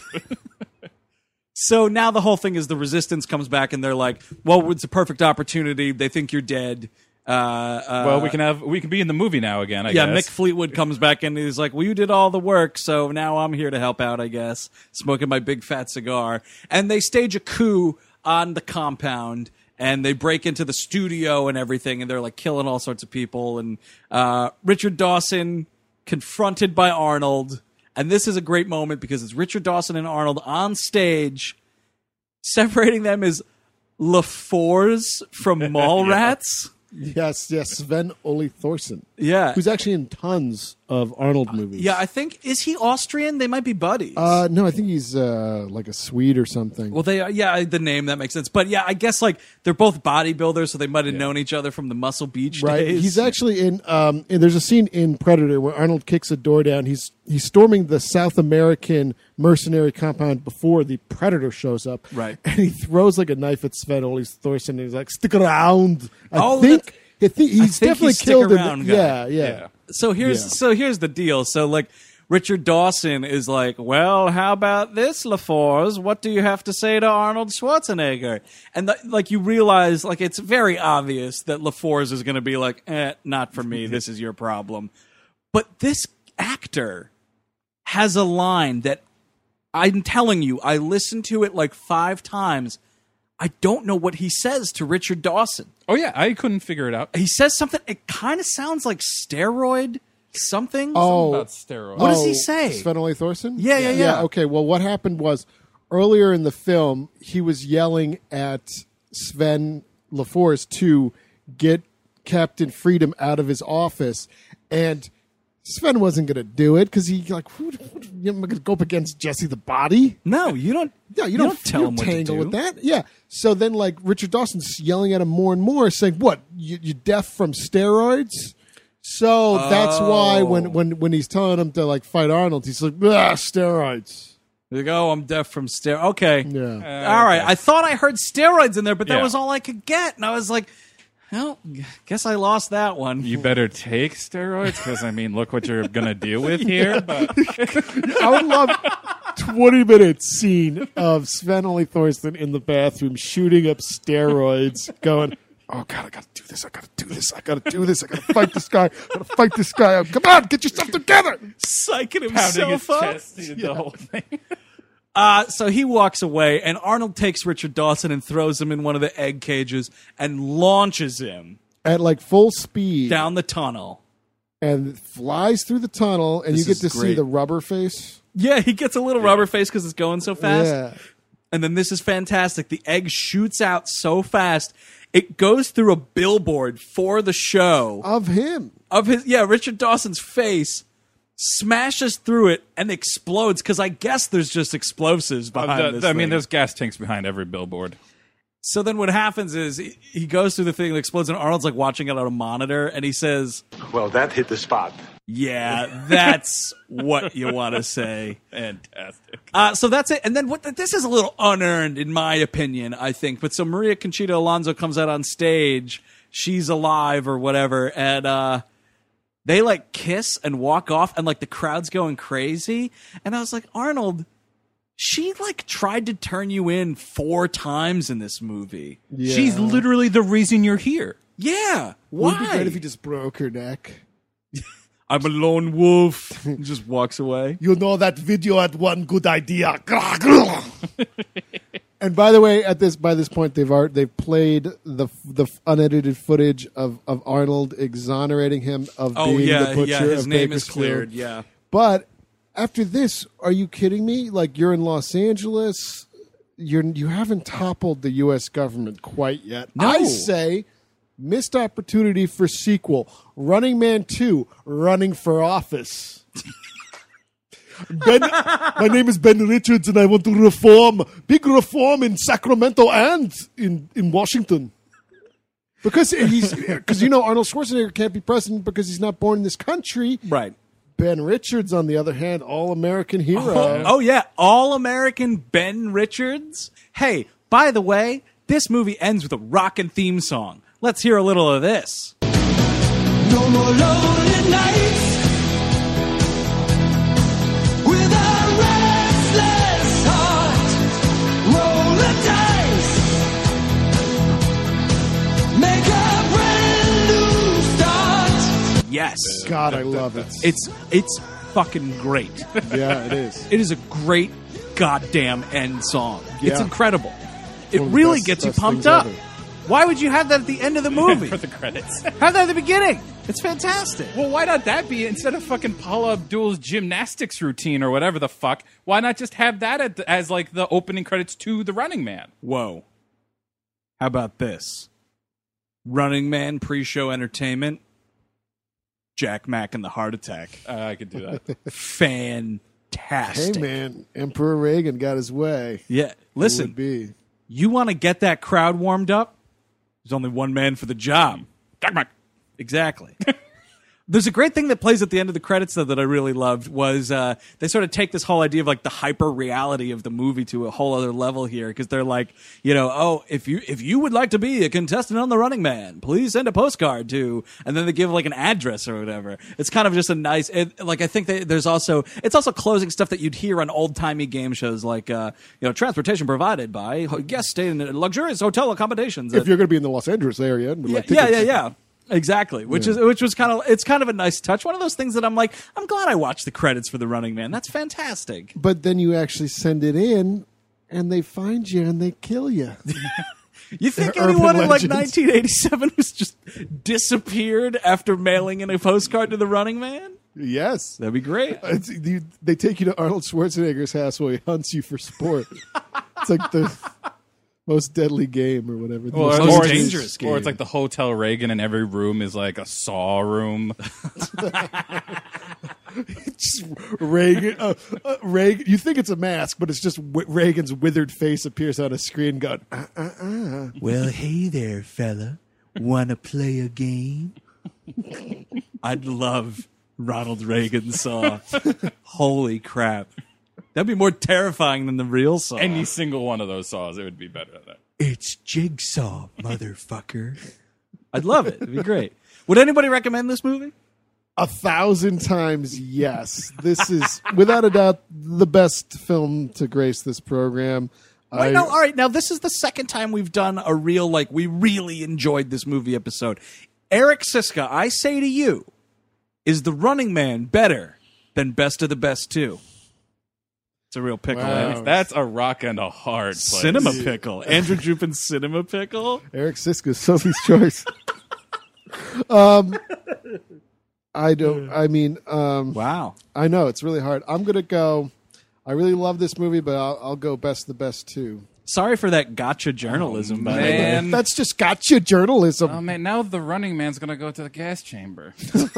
So now the whole thing is the Resistance comes back, and they're like, well, it's a perfect opportunity. They think you're dead. Uh, uh, Well, we can have we can be in the movie now again. I yeah, guess. Mick Fleetwood comes back and he's like, well, you did all the work, so now I'm here to help out, I guess, smoking my big fat cigar. And they stage a coup on the compound, and they break into the studio and everything, and they're like killing all sorts of people. And uh, Richard Dawson confronted by Arnold. And this is a great moment because it's Richard Dawson and Arnold on stage. Separating them is LaFours from Mallrats. Yes, yes, Sven Ole Thorsen, Yeah. who's actually in tons of Arnold movies. Yeah, I think, is he Austrian? They might be buddies. Uh, no, I think he's uh, like a Swede or something. Well, they, yeah, the name, that makes sense. But yeah, I guess like they're both bodybuilders, so they might have known each other from the Muscle Beach right. days. He's actually in. Um, and there's a scene in Predator where Arnold kicks a door down. He's he's storming the South American mercenary compound before the Predator shows up. Right. And he throws like a knife at Sven Ole Thorsen, and he's like, "Stick around." I Oh, think. that's- I think he's think definitely he's stick killed around in guy. the, yeah, yeah, Yeah. So here's Yeah. so here's the deal. So like Richard Dawson is like, well, how about this, LaFours? What do you have to say to Arnold Schwarzenegger? And the, like you realize, like it's very obvious that LaFours is going to be like, eh, not for me. This is your problem. But this actor has a line that I'm telling you, I listened to it like five times. I don't know what he says to Richard Dawson. Oh yeah, I couldn't figure it out. He says something. It kind of sounds like steroid something. Oh, About steroids. What does he Oh, say? Sven Ole Thorsen? Yeah, yeah, yeah. Okay, well, what happened was earlier in the film, he was yelling at Sven LaFours to get Captain Freedom out of his office, and Sven wasn't going to do it because he like, who, who, you're going to go up against Jesse the Body? No, you don't. Yeah, you, don't, tell you him don't what to tangle do. with that. Yeah. So then, like Richard Dawson's yelling at him more and more, saying, "What? You, you deaf from steroids?" So that's why when, when when he's telling him to like fight Arnold, he's like, "Ah, steroids." You go. I'm deaf from steroids. Okay. Yeah. all right. I thought I heard steroids in there, but that Yeah. was all I could get, and I was like, Well, guess I lost that one. You better take steroids because, I mean, look what you're going to deal with here. But I would love twenty minute scene of Sven Ole Thorsten in the bathroom shooting up steroids, going, "Oh God, I gotta do this! I gotta do this! I gotta do this! I gotta fight this guy! I gotta fight this guy! Come on, get yourself together!" Psyching pounding his himself up. chest, the, the whole thing. Uh, so he walks away, and Arnold takes Richard Dawson and throws him in one of the egg cages and launches him At like full speed down the tunnel. and flies through the tunnel, and This you get is to see great. the rubber face. Yeah, he gets a little rubber face because it's going so fast. Yeah. And then this is fantastic. The egg shoots out so fast, it goes through a billboard for the show Of him. of his, yeah, Richard Dawson's face, smashes through it and explodes because I guess there's just explosives behind Uh, this the- I mean, thing. there's gas tanks behind every billboard. So then what happens is he, he goes through the thing that explodes, and Arnold's like watching it on a monitor, and he says, Well, that hit the spot. yeah, that's what you want to say. Fantastic. Uh, so that's it. And then what? This is a little unearned, in my opinion, I think. But so Maria Conchita Alonso comes out on stage. She's alive or whatever. And uh, they like kiss and walk off, and like the crowd's going crazy. And I was like, Arnold, she like tried to turn you in four times in this movie. Yeah. She's literally the reason you're here. Yeah. Wouldn't it be Why? great if he just broke her neck? I'm a lone wolf. He just walks away. You know that video had one good idea. And by the way, at this by this point, they've art, they've played the the unedited footage of, of Arnold exonerating him of Oh, being yeah. the butcher Yeah. His of name is Bakersfield. cleared. Yeah. But after this, are you kidding me? Like, you're in Los Angeles, you're you haven't toppled the U S government quite yet. No. I say missed opportunity for sequel. Running Man two, running for office. Ben, my name is Ben Richards, and I want to reform, big reform in Sacramento and in, in Washington. Because he's because you know Arnold Schwarzenegger can't be president because he's not born in this country. Right. Ben Richards, on the other hand, all-American hero. Oh, oh, yeah, all-American Ben Richards. Hey, by the way, this movie ends with a rockin' theme song. Let's hear a little of this. No more lonely nights with a restless heart. Roll the dice, make a brand new start. Yes. God, I love it. It's it's fucking great. Yeah, it is. It is a great goddamn end song. It's Yeah. incredible. It One of the really best- gets you best pumped things up. ever. Why would you have that at the end of the movie? For the credits. Have that at the beginning. It's fantastic. Well, why not that be instead of fucking Paula Abdul's gymnastics routine or whatever the fuck? Why not just have that at the, as like the opening credits to The Running Man? Whoa. How about this? Running Man pre-show entertainment. Jack Mack and the Heart Attack. Uh, I could do that. Hey, Fantastic. man, Emperor Reagan got his way. Yeah. Who Listen, would be? you want to get that crowd warmed up? There's only one man for the job. Jack Mack. Exactly. There's a great thing that plays at the end of the credits, though, that I really loved was uh, they sort of take this whole idea of like the hyper reality of the movie to a whole other level here because they're like, you know, oh, if you if you would like to be a contestant on The Running Man, please send a postcard to, and then they give like an address or whatever. It's kind of just a nice, it, like I think they, there's also it's also closing stuff that you'd hear on old timey game shows like, uh, you know, transportation provided by guests staying in luxurious hotel accommodations. If at- you're going to be in the Los Angeles area, and would yeah, like yeah, tickets- yeah, yeah. Exactly, which is which was kind of it's kind of a nice touch. One of those things that I'm like, I'm glad I watched the credits for The Running Man. That's fantastic. But then you actually send it in, and they find you and they kill you. You think They're anyone urban in like legends. nineteen eighty-seven was just disappeared after mailing in a postcard to The Running Man? Yes. That'd be great. It's, you, they take you to Arnold Schwarzenegger's house while he hunts you for sport. It's like the most deadly game or whatever. The Most or it's- dangerous game. Or it's like the Hotel Reagan and every room is like a saw room. just Reagan, uh, uh, Reagan. You think it's a mask, but it's just w- Reagan's withered face appears on a screen. Going, uh, uh, uh. Well, hey there, fella. Wanna play a game? I'd love Ronald Reagan's saw. Holy crap. That'd be more terrifying than the real saw. Any single one of those saws, it would be better than that. It's Jigsaw, motherfucker. I'd love it. It'd be great. Would anybody recommend this movie? A thousand times yes. This is, without a doubt, the best film to grace this program. Wait, I- no, all right. Now, this is the second time we've done a real, like, we really enjoyed this movie episode. Eric Siska, I say to you, is The Running Man better than Best of the Best two? It's a real pickle. Wow. eh? That's a rock and a hard place. Cinema pickle. Andrew Jupin's cinema pickle. Eric Siska, Sophie's Choice. um, I don't, I mean, um, Wow. I know, it's really hard. I'm going to go, I really love this movie, but I'll, I'll go Best of the Best too. Sorry for that gotcha journalism, by the way. man. That's just gotcha journalism. Oh man, now the Running Man's gonna go to the gas chamber.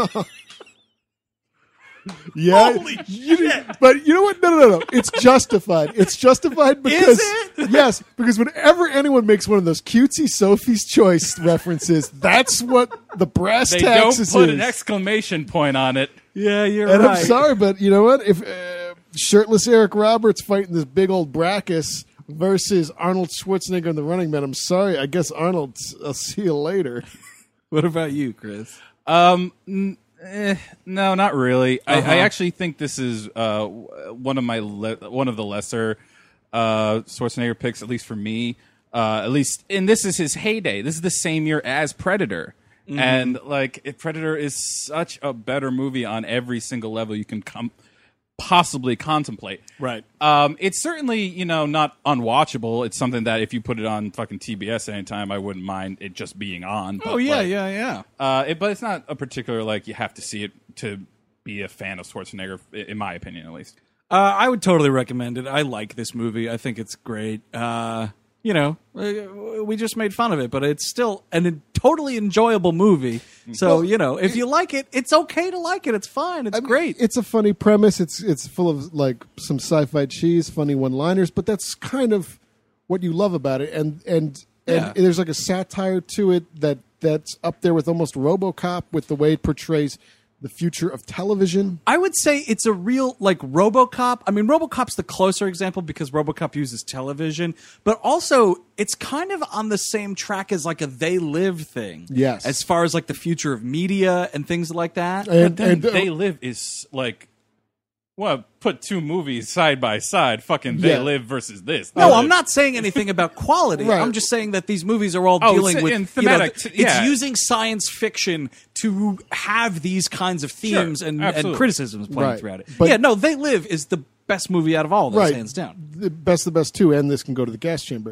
Yeah, you, but you know what? No, no, no, no. It's justified. It's justified because it? yes, because whenever anyone makes one of those cutesy Sophie's Choice references, that's what the brass They don't taxes put is. an exclamation point on it. Yeah, you're and right. I'm sorry, but you know what? If uh, shirtless Eric Roberts fighting this big old Brachus versus Arnold Schwarzenegger and the Running Man, I'm sorry. I guess Arnold. I'll see you later. What about you, Chris? Um, n- eh, no, not really. Uh-huh. I, I actually think this is uh, w- one of my le- one of the lesser uh, Schwarzenegger picks, at least for me. Uh, at least, and this is his heyday. This is the same year as Predator, Mm-hmm. and like it, Predator is such a better movie on every single level you can come possibly contemplate. Right. Um, it's certainly, you know, not unwatchable. It's something that if you put it on fucking T B S anytime, I wouldn't mind it just being on. But Oh, yeah, like, yeah, yeah. Uh, it, but it's not a particular, like, you have to see it to be a fan of Schwarzenegger, i- in my opinion, at least. Uh, I would totally recommend it. I like this movie. I think it's great. Uh, you know, uh, we just made fun of it, but it's still an, a totally enjoyable movie. So, Well, you know, if you like it, it's okay to like it. It's fine. It's I mean, great. It's a funny premise. It's it's full of like some sci-fi cheese, funny one-liners, but that's kind of what you love about it. And and and Yeah. there's like a satire to it that that's up there with almost RoboCop with the way it portrays the future of television. I would say it's a real, like, RoboCop. I mean, RoboCop's the closer example because RoboCop uses television, but also it's kind of on the same track as, like, a They Live thing. Yes. As far as, like, the future of media and things like that. And, Then and, uh, They Live is, like, well, put two movies side by side, fucking They Yeah. Live versus this. No, They I'm Live- not saying anything about quality. Right. I'm just saying that these movies are all Oh, dealing so- with and you know, thematic, th- t- yeah. it's using science fiction to have these kinds of themes and, and absolutely. criticisms playing Right. throughout it. But- yeah, no, They Live is the best movie out of all those, right, hands down. the best of the best too, and this can go to the gas chamber.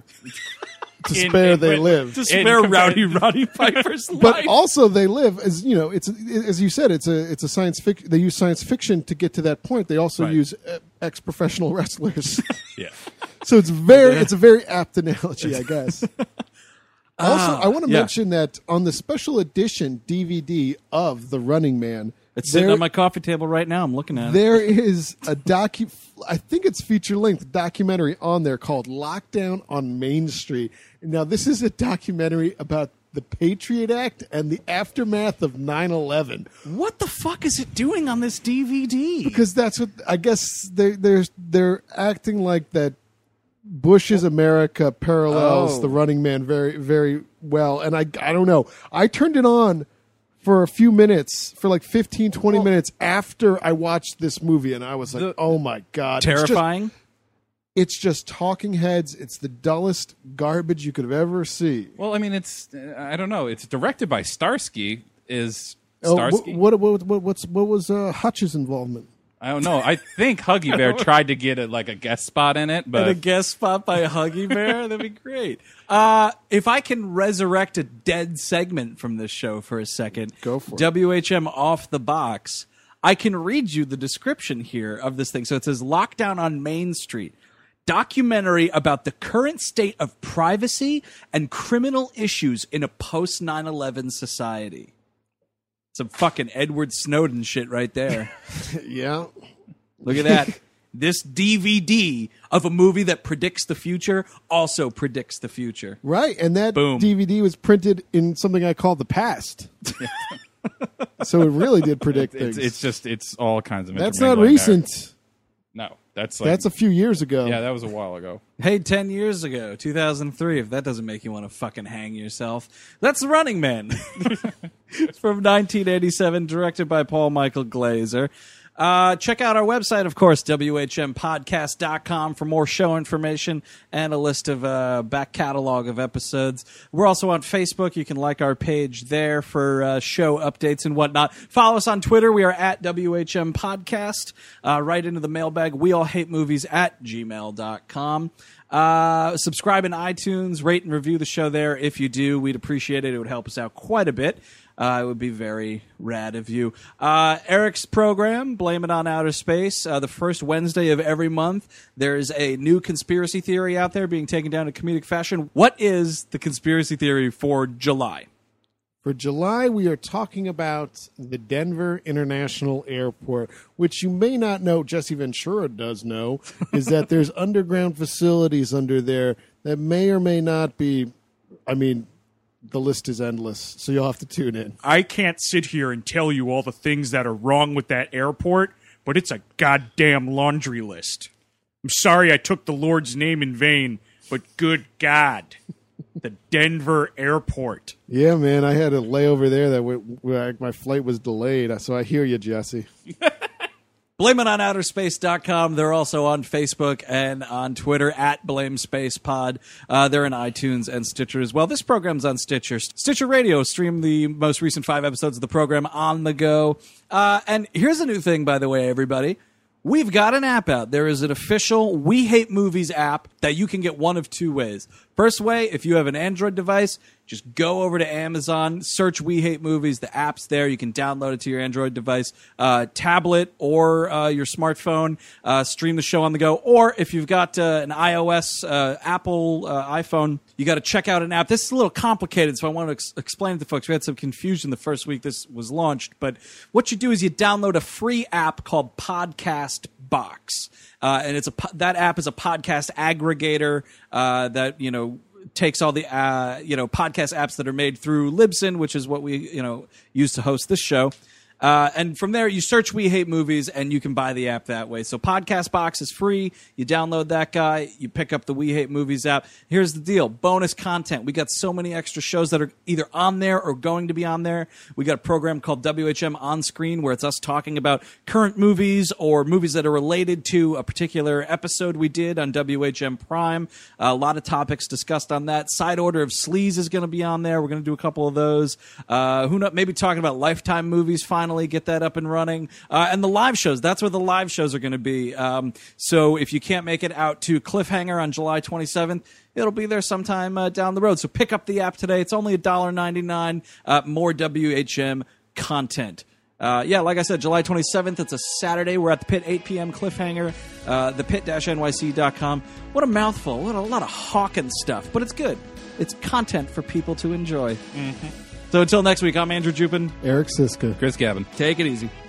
To In- spare in- They in- Live. To In spare compar- Rowdy Roddy Piper's But life. also, They Live as you know. It's as you said. It's a it's a science fiction. They use science fiction to get to that point. They also Right. use uh, ex professional wrestlers. Yeah. So it's very it's a very apt analogy, I guess. Also, I want to yeah. mention that on the special edition D V D of The Running Man, It's sitting there- on my coffee table right now. I'm looking at it. there is a docu. I think it's feature length documentary on there called "Lockdown on Main Street." Now, this is a documentary about the Patriot Act and the aftermath of nine eleven. What the fuck is it doing on this D V D? Because that's what I guess they they're they're acting like that. Bush's America parallels Oh. The Running Man very very well, and I I don't know. I turned it on for a few minutes, for like fifteen, twenty minutes after I watched this movie, and I was like, The- oh my god, It's just- Terrifying. It's just talking heads. It's the dullest garbage you could have ever seen. Well, I mean, it's, I don't know. It's directed by Starsky. Is Oh, Starsky? what, what, what, what's, what was uh, Hutch's involvement? I don't know. I think Huggy Bear tried to get a, like a guest spot in it, And a but guest spot by Huggy Bear. That'd be great. Uh, if I can resurrect a dead segment from this show for a second, Go for it. W H M Off the Box. I can read you the description here of this thing. So it says Lockdown on Main Street. Documentary about the current state of privacy and criminal issues in a post nine eleven society. Some fucking Edward Snowden shit right there. Yeah. Look at that. This D V D of a movie that predicts the future also predicts the future. Right, and that Boom. D V D was printed in something I call the past. So it really did predict it's, things. it's just it's all kinds of. That's not intermingling there. recent. No. That's like, That's a few years ago. yeah, that was a while ago. Hey, ten years ago, two thousand three, if that doesn't make you want to fucking hang yourself. That's The Running Man. It's from nineteen eighty-seven, directed by Paul Michael Glazer. Uh, check out our website, of course, W H M podcast dot com for more show information and a list of uh, back catalog of episodes. We're also on Facebook. You can like our page there for uh, show updates and whatnot. Follow us on Twitter. We are at W H M Podcast. Uh, right into the mailbag, we all hate movies at gmail dot com. Uh, subscribe in iTunes, rate and review the show there. If you do, we'd appreciate it. It would help us out quite a bit. Uh, it would be very rad of you. Uh, Eric's program, Blame It on Outer Space, uh, the first Wednesday of every month. There's a new conspiracy theory out there being taken down in comedic fashion. What is the conspiracy theory for July? For July, we are talking about the Denver International Airport, which you may not know, Jesse Ventura does know, is that there's underground facilities under there that may or may not be, I mean, the list is endless, so you'll have to tune in. I can't sit here and tell you all the things that are wrong with that airport, but it's a goddamn laundry list. I'm sorry I took the Lord's name in vain, but good God. The Denver airport. Yeah, man, I had a layover there that w- w- my flight was delayed, so I hear you, Jesse. Blame It on Outer Space dot com. They're also on Facebook and on Twitter at BlameSpacePod. Uh, they're in iTunes and Stitcher as well. This program's on Stitcher. Stitcher Radio streamed the most recent five episodes of the program on the go. Uh, and here's a new thing, by the way, everybody. We've got an app out. There is an official We Hate Movies app that you can get one of two ways. First way, if you have an Android device, just go over to Amazon, search We Hate Movies. The app's there. You can download it to your Android device, uh, tablet, or uh, your smartphone. Uh, stream the show on the go. Or if you've got uh, an iOS, uh, Apple uh, iPhone, you got to check out an app. This is a little complicated, so I want to ex- explain it to folks. We had some confusion the first week this was launched. But what you do is you download a free app called Podcast Box. Uh, and it's a that app is a podcast aggregator uh, that, you know, takes all the uh, you know podcast apps that are made through Libsyn, which is what we you know use to host this show. Uh, and from there, you search We Hate Movies, and you can buy the app that way. So Podcast Box is free. You download that guy. You pick up the We Hate Movies app. Here's the deal. Bonus content. We got so many extra shows that are either on there or going to be on there. We got a program called W H M On Screen, where it's us talking about current movies or movies that are related to a particular episode we did on W H M Prime. Uh, a lot of topics discussed on that. Side Order of Sleaze is going to be on there. We're going to do a couple of those. Uh, who knows? Maybe talking about Lifetime movies finally. Get that up and running. Uh, and the live shows, that's where the live shows are going to be. Um, so if you can't make it out to Cliffhanger on July twenty-seventh, it'll be there sometime uh, down the road. So pick up the app today. It's only one dollar ninety-nine. Uh, more W H M content. Uh, yeah, like I said, July twenty-seventh, it's a Saturday. We're at the Pit, eight p.m. Cliffhanger, uh, the pit dash N Y C dot com. What a mouthful. What a lot of hawking stuff. But it's good. It's content for people to enjoy. Mm-hmm. So until next week, I'm Andrew Jupin. Eric Siska. Chris Gavin. Take it easy.